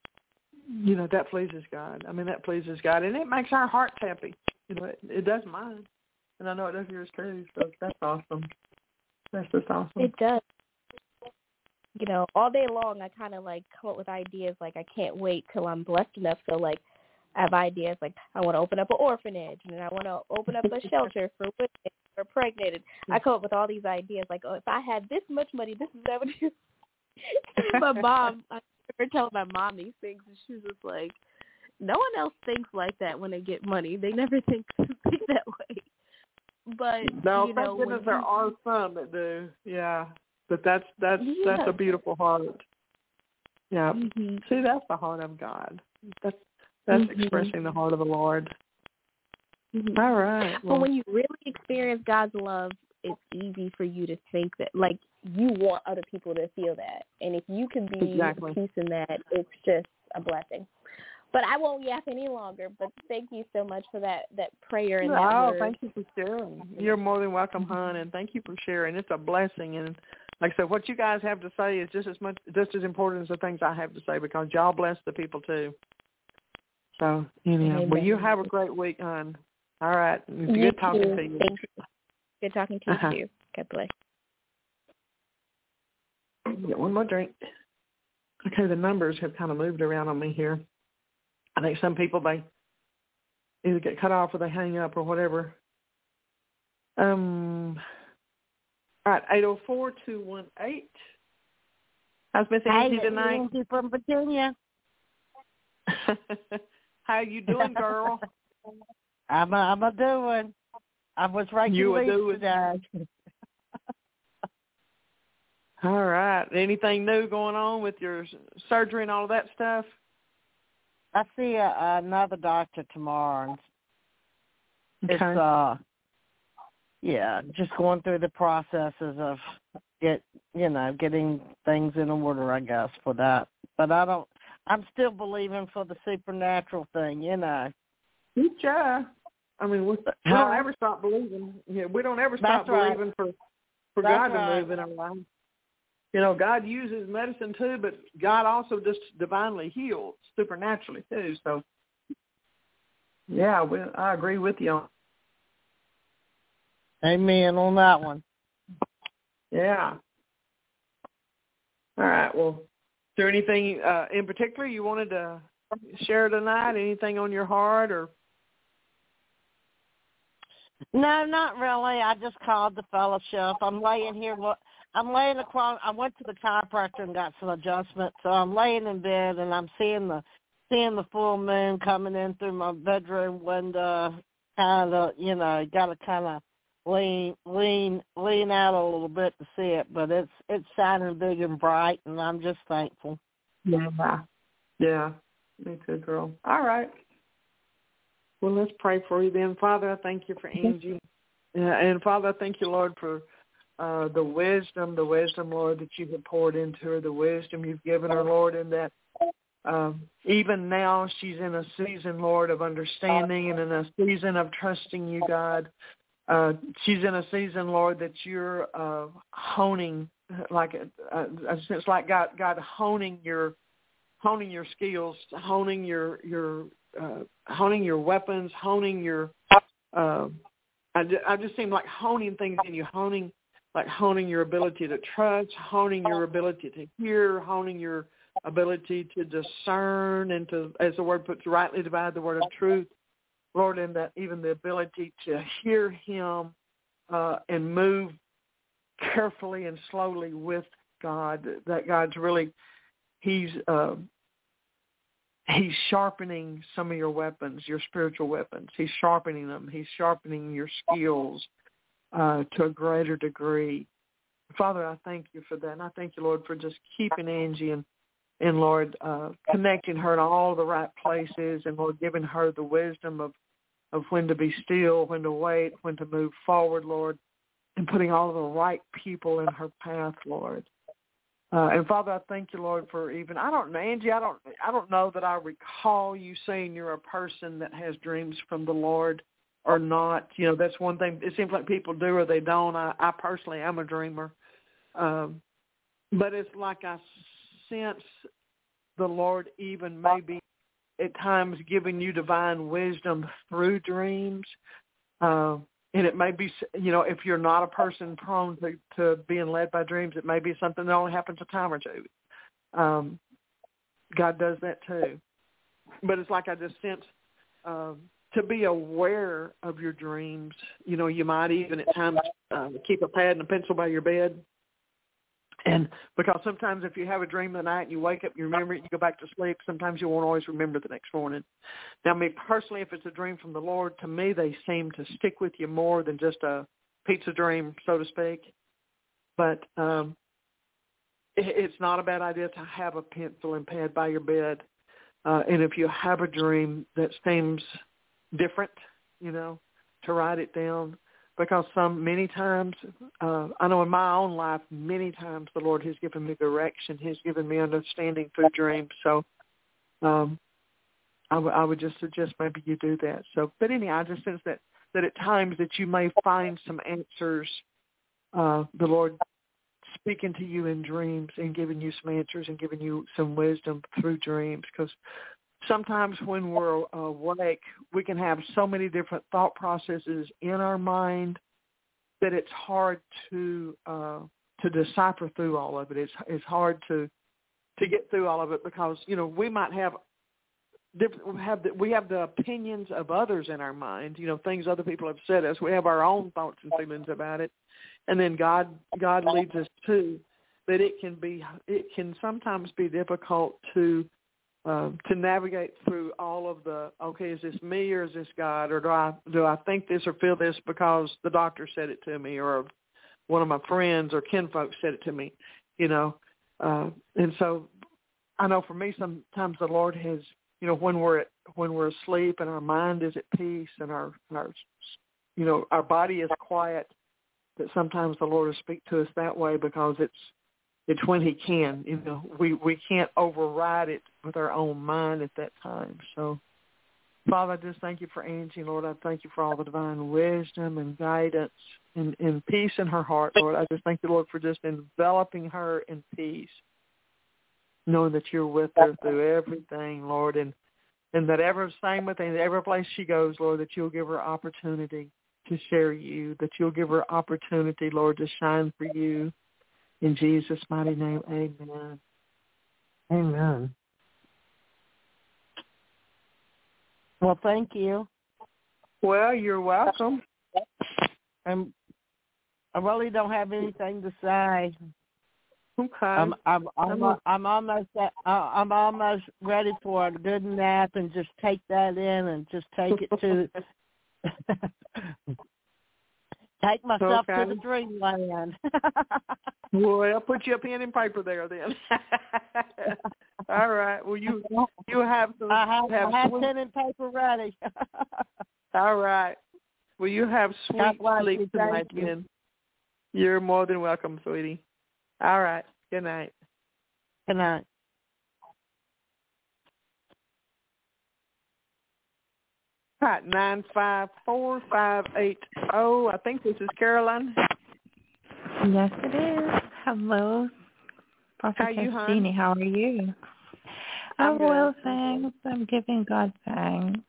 you know, that pleases God. I mean, that pleases God, and it makes our hearts happy. You know, it, it does mine, and I know it does yours too. So that's awesome. That's just awesome. it does. You know, all day long, I kind of, like, come up with ideas, like, I can't wait till I'm blessed enough. So, like, I have ideas, like, I want to open up an orphanage, and then I want to open up a shelter for women who are pregnant. And I come up with all these ideas, like, oh, if I had this much money, this is what I would do. My mom, I remember telling my mom these things, and she was just like, no one else thinks like that when they get money. They never think, think that way. But, No, you thank know, goodness when there you, are some that do. Yeah, but that's that's Yeah. that's a beautiful heart. Yeah. mm-hmm. See, that's the heart of God. That's that's Mhm. expressing the heart of the Lord. Mhm. All right. But Well, when you really experience God's love, it's easy for you to think that, like, you want other people to feel that. And if you can be Exactly. peace in that, it's just a blessing. But I won't yap any longer. But thank you so much for that, that prayer and that oh, word. thank you for sharing. You're more than welcome, hon, and thank you for sharing. It's a blessing. And like I said, what you guys have to say is just as much, just as important as the things I have to say, because y'all bless the people too. So, anyhow, Amen. well, you have a great week, hon. All right. It's You good talking too. to you. Thank you. Good talking to Uh-huh. you too. God bless. Get one more drink. Okay, the numbers have kind of moved around on me here. I think some people, they either get cut off or they hang up or whatever. Um. All right, eight oh four, two one eight. How's Miss Angie Hi, tonight? Angie from Virginia. How you doing, girl? I'm a, I'm a doing. I was raking You a leaves doing. today. All right. Anything new going on with your surgery and all of that stuff? I see a, another doctor tomorrow. And Okay. It's uh, yeah, just going through the processes of get you know getting things in order, I guess, for that. But I don't. I'm still believing for the supernatural thing, you know. You try. I mean, we, we Huh? don't ever stop believing. Yeah, we don't ever stop That's right. believing for for That's God to right. move in our life. You know, God uses medicine too, but God also just divinely heals supernaturally too. So, yeah, we, I agree with you on. Amen on that one. Yeah. All right. Well, there anything uh, in particular you wanted to share tonight? Anything on your heart? Or No, not really. I just called the fellowship. I'm laying here. I'm laying across. I went to the chiropractor and got some adjustments. So I'm laying in bed and I'm seeing the seeing the full moon coming in through my bedroom window. Kind of, you know, got to kind of lean lean lean out a little bit to see it, but it's it's shining big and bright, and I'm just thankful. Yeah, yeah, me too, girl. All right. Well, let's pray for you then. Father, I thank you for Angie. Yeah, and Father, I thank you, Lord, for uh, the wisdom, the wisdom, Lord, that you have poured into her, the wisdom you've given her, Lord, and that um, even now she's in a season, Lord, of understanding and in a season of trusting you, God. Uh, she's in a season, Lord, that you're uh, honing, like uh, it's like God, God honing your, honing your skills, honing your your, uh, honing your weapons, honing your. Uh, I, just, I just seem like honing things in you, honing, like honing your ability to trust, honing your ability to hear, honing your ability to discern, and to, as the word puts, rightly divide the word of truth. Lord, and that even the ability to hear him uh, and move carefully and slowly with God, that God's really, he's uh, he's sharpening some of your weapons, your spiritual weapons. He's sharpening them. He's sharpening your skills uh, to a greater degree. Father, I thank you for that. And I thank you, Lord, for just keeping Angie and, and Lord, uh, connecting her in all the right places, and, Lord, giving her the wisdom of, of when to be still, when to wait, when to move forward, Lord, and putting all the right people in her path, Lord. Uh, and Father, I thank you, Lord, for even, I don't know, Angie, I don't, I don't know that I recall you saying you're a person that has dreams from the Lord or not. You know, that's one thing. It seems like people do or they don't. I, I personally am a dreamer. Um, but it's like I sense the Lord even maybe at times giving you divine wisdom through dreams. Uh, and it may be, you know, if you're not a person prone to, to being led by dreams, it may be something that only happens a time or two. Um, God does that too. But it's like I just sense um, to be aware of your dreams. You know, you might even at times uh, keep a pad and a pencil by your bed. And because sometimes if you have a dream the night and you wake up, you remember it, you go back to sleep, sometimes you won't always remember the next morning. Now, me personally, if it's a dream from the Lord, to me they seem to stick with you more than just a pizza dream, so to speak. But um, it, it's not a bad idea to have a pencil and pad by your bed. Uh, and if you have a dream that seems different, you know, to write it down. Because some, many times, uh, I know in my own life, many times the Lord has given me direction. He's given me understanding through dreams. So um, I, w- I would just suggest maybe you do that. So, but anyhow, I just sense that, that at times that you may find some answers, uh, the Lord speaking to you in dreams and giving you some answers and giving you some wisdom through dreams. Because sometimes when we're awake, we can have so many different thought processes in our mind that it's hard to uh, to decipher through all of it. It's it's hard to to get through all of it because, you know, we might have different we have the, we have the opinions of others in our mind. You know, things other people have said us. We have our own thoughts and feelings about it, and then God God leads us to that. It can be it can sometimes be difficult to. Uh, to navigate through all of the, okay, is this me or is this God, or do I do I think this or feel this because the doctor said it to me, or one of my friends or kinfolk said it to me, you know. Uh, and so I know for me sometimes the Lord has, you know, when we're at, when we're asleep and our mind is at peace and our, our you know, our body is quiet, that sometimes the Lord will speak to us that way because it's It's when he can, you know, we, we can't override it with our own mind at that time. So, Father, I just thank you for Angie, Lord. I thank you for all the divine wisdom and guidance and, and peace in her heart, Lord. I just thank you, Lord, for just enveloping her in peace, knowing that you're with her through everything, Lord, and, and that every same with her, every place she goes, Lord, that you'll give her opportunity to share you, that you'll give her opportunity, Lord, to shine for you. In Jesus' mighty name, amen. Amen. Well, thank you. Well, you're welcome. And I really don't have anything to say. Okay. I'm I'm I'm, I'm- I'm almost at, uh, I'm almost ready for a good nap and just take that in and just take it to take myself Okay. to the dreamland. Well, I'll put you a pen and paper there then. All right. Well, you you have some. I have, have I have sweet, pen and paper ready. all right. Well, you have God sweet bless sleep you. Thank tonight, you. then. You're more than welcome, sweetie. All right. Good night. Good night. All right, nine five four five eight zero. I think this is Caroline. Yes, it is. Hello, Prophetess How you, hon? Jeannie. How are you? I'm I'm good. well, thanks. I'm giving God thanks.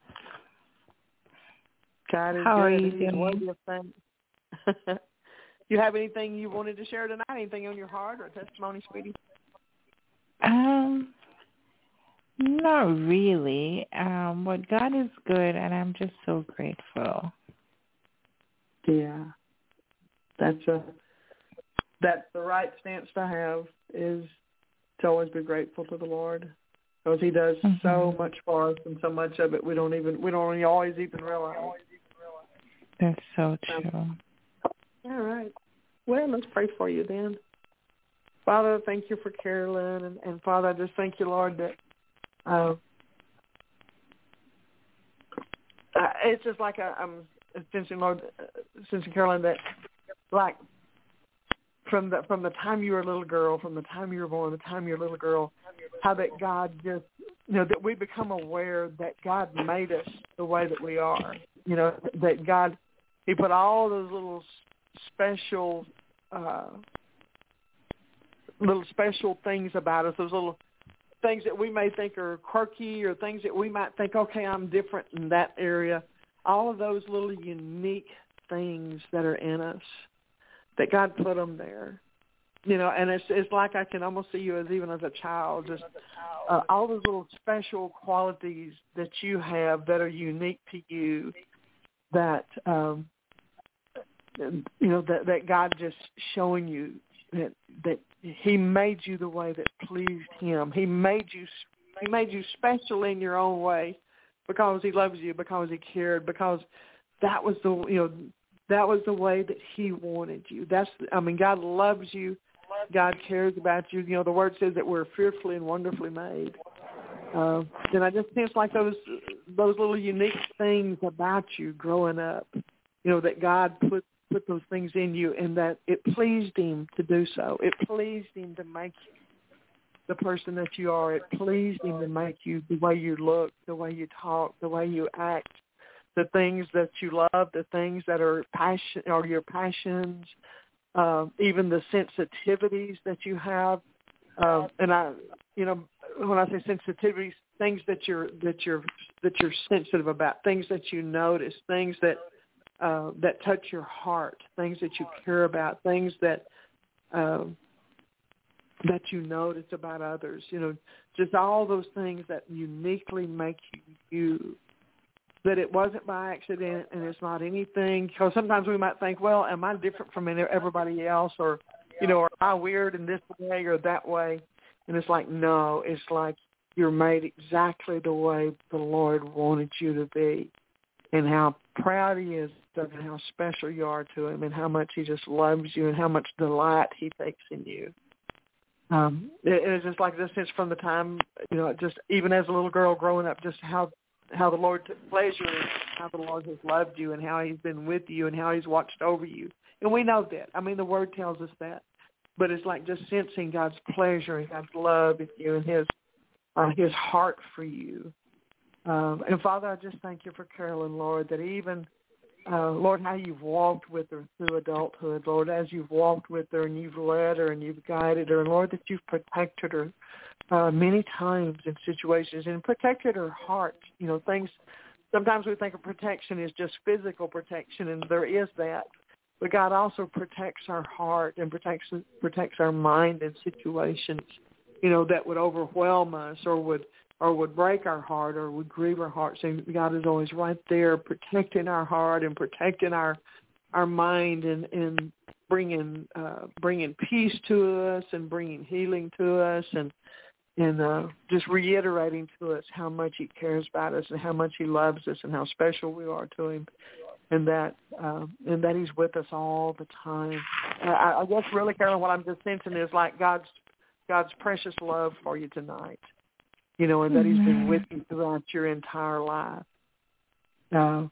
God is How good. are you He's doing? worthy of thanks. You have anything you wanted to share tonight? Anything on your heart or testimony, sweetie? Um, not really. Um, but God is good, and I'm just so grateful. Yeah, that's a that's the right stance to have. Is to always be grateful to the Lord, because He does Mm-hmm. so much for us, and so much of it we don't even we don't always even realize. That's so true. All right. Well, let's pray for you then. Father, thank you for Carolyn, and, and Father, I just thank you, Lord, that uh, uh, it's just like I, I'm sensing, Lord, uh, sensing Carolyn, that like from the from the time you were a little girl, from the time you were born, the time you were a little girl, how that God just, you know, that we become aware that God made us the way that we are. You know, that God, He put all those little special, uh, little special things about us, those little things that we may think are quirky or things that we might think, okay, I'm different in that area. All of those little unique things that are in us, that God put them there. You know, and it's it's like I can almost see you as even as a child, just uh, all those little special qualities that you have that are unique to you, that um, you know that, that God just showing you that that He made you the way that pleased Him. He made you He made you special in your own way because He loves you, because He cared, because that was the you know that was the way that He wanted you. That's I mean God loves you. God cares about you. You know, the Word says that we're fearfully and wonderfully made. Uh, and I just sense like those those little unique things about you growing up, you know, that God put, put those things in you and that it pleased Him to do so. It pleased Him to make you the person that you are. It pleased Him to make you the way you look, the way you talk, the way you act, the things that you love, the things that are passion or your passions, Uh, even the sensitivities that you have, uh, and I, you know, when I say sensitivities, things that you're that you're that you're sensitive about, things that you notice, things that uh, that touch your heart, things that you care about, things that uh, that you notice about others. You know, just all those things that uniquely make you you. That it wasn't by accident and it's not anything, because sometimes we might think, well, am I different from everybody else, or, you know, am I weird in this way or that way? And it's like, no, it's like you're made exactly the way the Lord wanted you to be, and how proud He is of how special you are to Him, and how much He just loves you, and how much delight He takes in you. Um, it, it's just like this sense from the time, you know, just even as a little girl growing up, just how how the Lord took pleasure in how the Lord has loved you and how He's been with you and how He's watched over you. And we know that. I mean, the Word tells us that. But it's like just sensing God's pleasure and God's love in you and His uh, His heart for you. Um, and, Father, I just thank you for Carolyn, Lord, that even, uh, Lord, how you've walked with her through adulthood, Lord, as you've walked with her and you've led her and you've guided her, and, Lord, that you've protected her Uh, many times in situations and protected her heart. You know, things, sometimes we think of protection is just physical protection, and there is that. But God also protects our heart and protects protects our mind in situations you know, that would overwhelm us or would or would break our heart or would grieve our hearts. And God is always right there protecting our heart and protecting our our mind and, and bringing uh, bringing peace to us and bringing healing to us and and uh, just reiterating to us how much he cares about us and how much he loves us and how special we are to him, and that uh, and that he's with us all the time. I, I guess really, Carolyn, what I'm just sensing is like God's God's precious love for you tonight, you know, and that he's been with you throughout your entire life. Uh,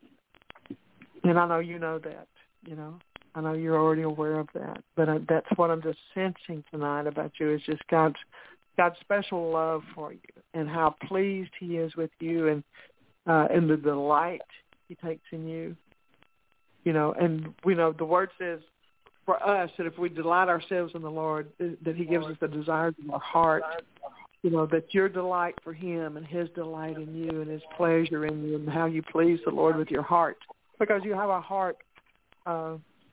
and I know you know that, you know. I know you're already aware of that, but I, that's what I'm just sensing tonight about you is just God's God's special love for you and how pleased he is with you and uh, and the delight he takes in you. You know, and we know the word says for us that if we delight ourselves in the Lord, that he gives us the desires of our heart. You know, that your delight for him and his delight in you and his pleasure in you and how you please the Lord with your heart. Because you have a heart, uh,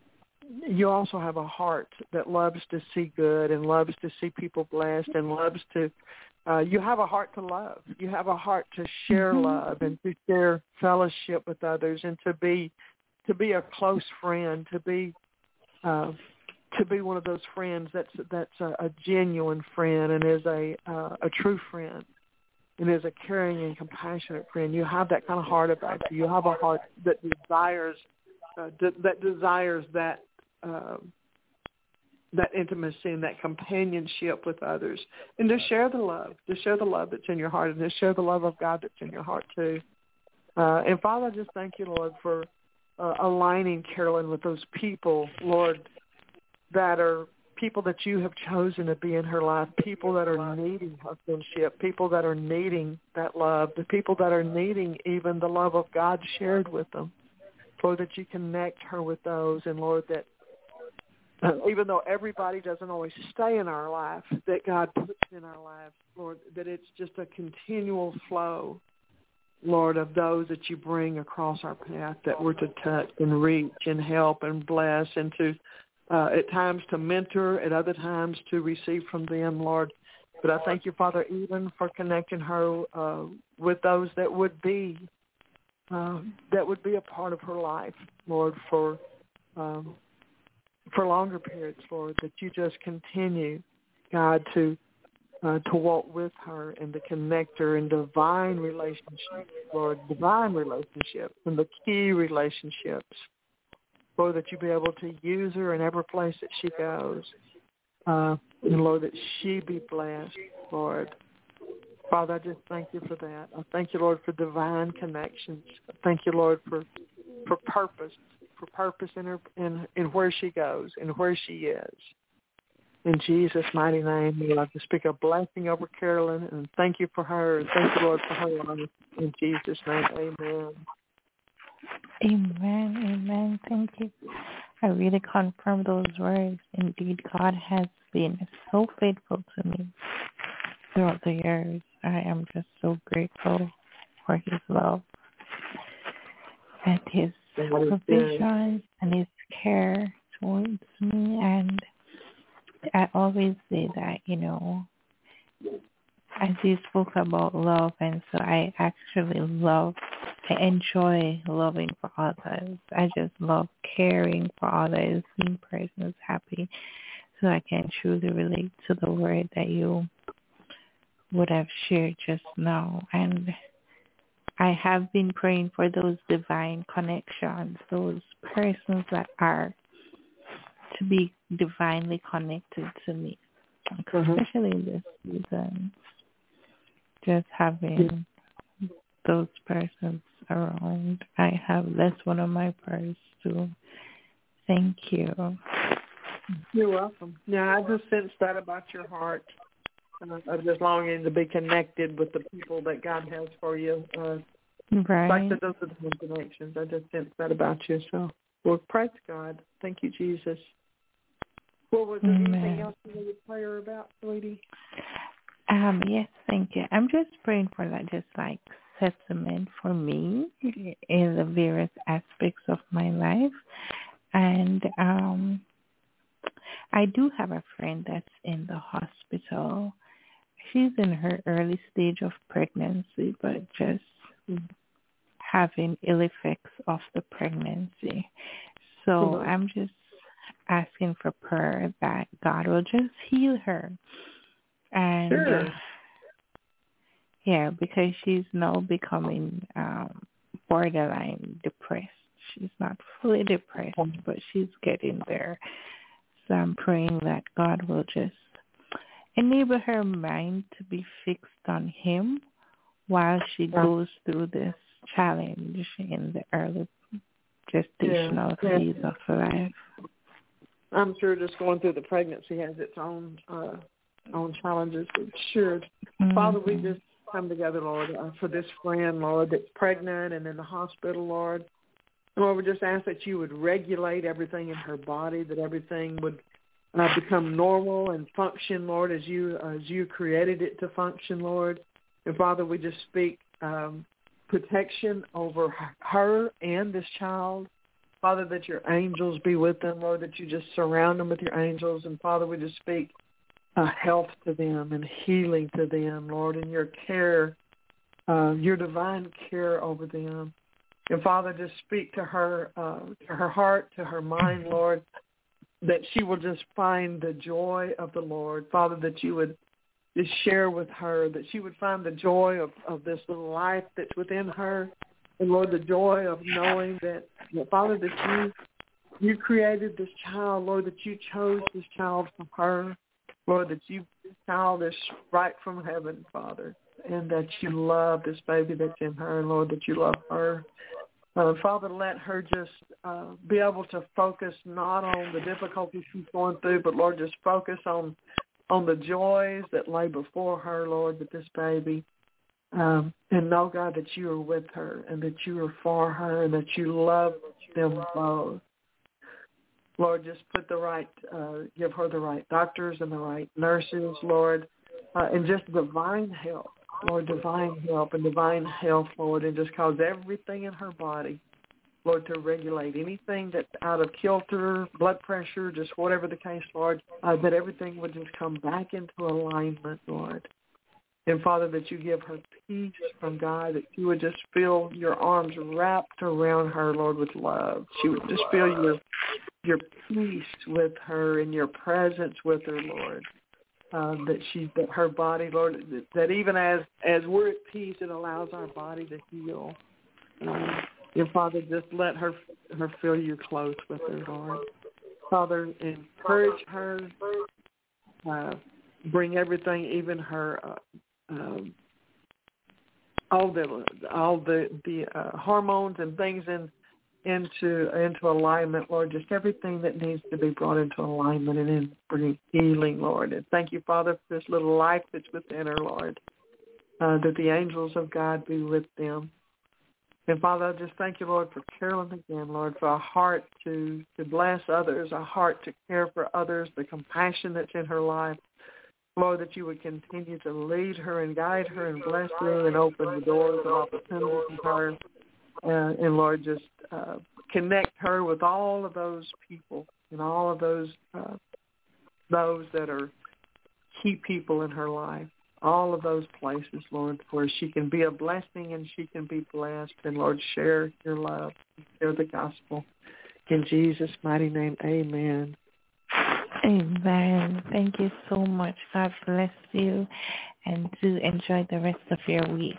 you also have a heart that loves to see good and loves to see people blessed and loves to, uh, you have a heart to love. You have a heart to share mm-hmm. love and to share fellowship with others and to be, to be a close friend, to be, uh, to be one of those friends that's that's a, a genuine friend and is a uh, a true friend and is a caring and compassionate friend. You have that kind of heart about you. You have a heart that desires uh, d- that desires that uh, that intimacy and that companionship with others, and to share the love, to share the love that's in your heart, and to share the love of God that's in your heart too. Uh, and Father, I just thank you, Lord, for uh, aligning Carolyn with those people, Lord, that are people that you have chosen to be in her life, people that are needing her friendship, people that are needing that love, the people that are needing even the love of God shared with them. Lord, that you connect her with those, and Lord, that uh, even though everybody doesn't always stay in our life, that God puts in our lives, Lord, that it's just a continual flow, Lord, of those that you bring across our path that we're to touch and reach and help and bless and to Uh, at times to mentor, at other times to receive from them, Lord. But I thank you, Father, even for connecting her uh, with those that would be uh, that would be a part of her life, Lord, for um, for longer periods, Lord. That you just continue, God, to uh, to walk with her and to connect her in divine relationships, Lord, divine relationships and the key relationships. Lord, that you be able to use her in every place that she goes. Uh, and, Lord, that she be blessed, Lord. Father, I just thank you for that. I thank you, Lord, for divine connections. I thank you, Lord, for, for purpose, for purpose in, her, in, in where she goes and where she is. In Jesus' mighty name, Lord, I just speak a blessing over Carolyn, and thank you for her. And thank you, Lord, for her life. In Jesus' name, amen. Amen, amen. Thank you. I really confirm those words. Indeed, God has been so faithful to me throughout the years. I am just so grateful for his love and his provision and his care towards me. And I always say that, you know, as you spoke about love, and so I actually love, I enjoy loving for others. I just love caring for others, seeing persons happy, so I can truly relate to the word that you would have shared just now. And I have been praying for those divine connections, those persons that are to be divinely connected to me, mm-hmm. especially in this season. Just having those persons around. I have, that's one of my prayers too. Thank you. You're welcome. Yeah, I just sense that about your heart. Uh, I'm just longing to be connected with the people that God has for you. Uh, right. Like the, those are the connections. I just sense that about you. So, well, praise God. Thank you, Jesus. Well, was there Amen. anything else you needed prayer about, sweetie? Um, yes, thank you. I'm just praying for that, just like settlement for me in the various aspects of my life. And um, I do have a friend that's in the hospital, she's in her early stage of pregnancy, but just having ill effects of the pregnancy. So Mhm. I'm just asking for prayer that God will just heal her. And Sure. uh, yeah, because she's now becoming um, borderline depressed. She's not fully depressed, but she's getting there. So I'm praying that God will just enable her mind to be fixed on him while she goes through this challenge in the early gestational Yeah. phase of life. I'm sure just going through the pregnancy has its own uh, own challenges. Sure. Mm-hmm. Father, we just come together, Lord, uh, for this friend, Lord, that's pregnant and in the hospital, Lord. Lord, we just ask that you would regulate everything in her body, that everything would uh, become normal and function, Lord, as you as you created it to function, Lord. And Father, we just speak um, protection over her and this child. Father, that your angels be with them, Lord, that you just surround them with your angels. And Father, we just speak uh, health to them and healing to them, Lord, and your care, uh, your divine care over them. And Father, just speak to her, uh, to her heart, to her mind, Lord, that she will just find the joy of the Lord. Father, that you would just share with her, that she would find the joy of, of this little life that's within her. And Lord, the joy of knowing that, that Father, that you you created this child, Lord, that you chose this child from her. Lord, that you, this child is right from heaven, Father, and that you love this baby that's in her, and Lord, that you love her. Uh, Father, let her just uh, be able to focus not on the difficulties she's going through, but, Lord, just focus on on the joys that lay before her, Lord, with this baby. Um, and know, God, that you are with her and that you are for her and that you love them both. Lord, just put the right, uh, give her the right doctors and the right nurses, Lord, uh, and just divine help, Lord, divine help and divine health, Lord, and just cause everything in her body, Lord, to regulate anything that's out of kilter, blood pressure, just whatever the case, Lord, uh, that everything would just come back into alignment, Lord. And, Father, that you give her peace from God, that you would just feel your arms wrapped around her, Lord, with love. She would just feel your your peace with her and your presence with her, Lord. Uh, that she, that her body, Lord, that, that even as, as we're at peace, it allows our body to heal. Um, and, Father, just let her her feel you close with her, Lord. Father, encourage her. Uh, bring everything, even her, uh, um, all the all the the uh, hormones and things in into into alignment, Lord. Just everything that needs to be brought into alignment and in bring healing, Lord. And thank you, Father, for this little life that's within her, Lord. Uh, that the angels of God be with them. And Father, I just thank you, Lord, for Carolyn again, Lord, for a heart to to bless others, a heart to care for others, the compassion that's in her life. Lord, that you would continue to lead her and guide her and bless her and open the doors of opportunity for her. Uh, and, Lord, just uh, connect her with all of those people and all of those uh, those that are key people in her life, all of those places, Lord, where she can be a blessing and she can be blessed. And, Lord, share your love, share the gospel. In Jesus' mighty name, amen. Amen. Thank you so much. God bless you, and do enjoy the rest of your week.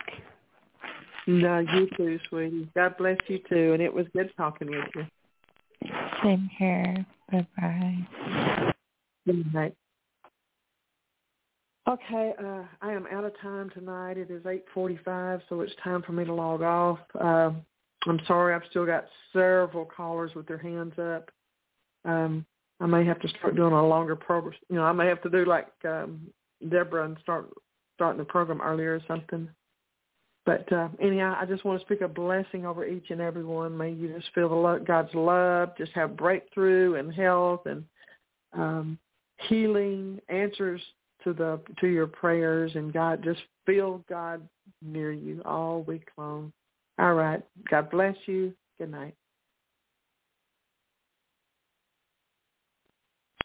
No, you too, sweetie. God bless you too, and it was good talking with you. Same here. Bye-bye. Good night. Okay, uh, I am out of time tonight. It is eight forty-five, so it's time for me to log off. Um, I'm sorry, I've still got several callers with their hands up. Um, I may have to start doing a longer program. You know, I may have to do like um, Deborah and start starting the program earlier or something. But uh, anyhow, I just want to speak a blessing over each and every one. May you just feel the love, God's love, just have breakthrough and health and um, healing, answers to the to your prayers, and God, just feel God near you all week long. All right. God bless you. Good night.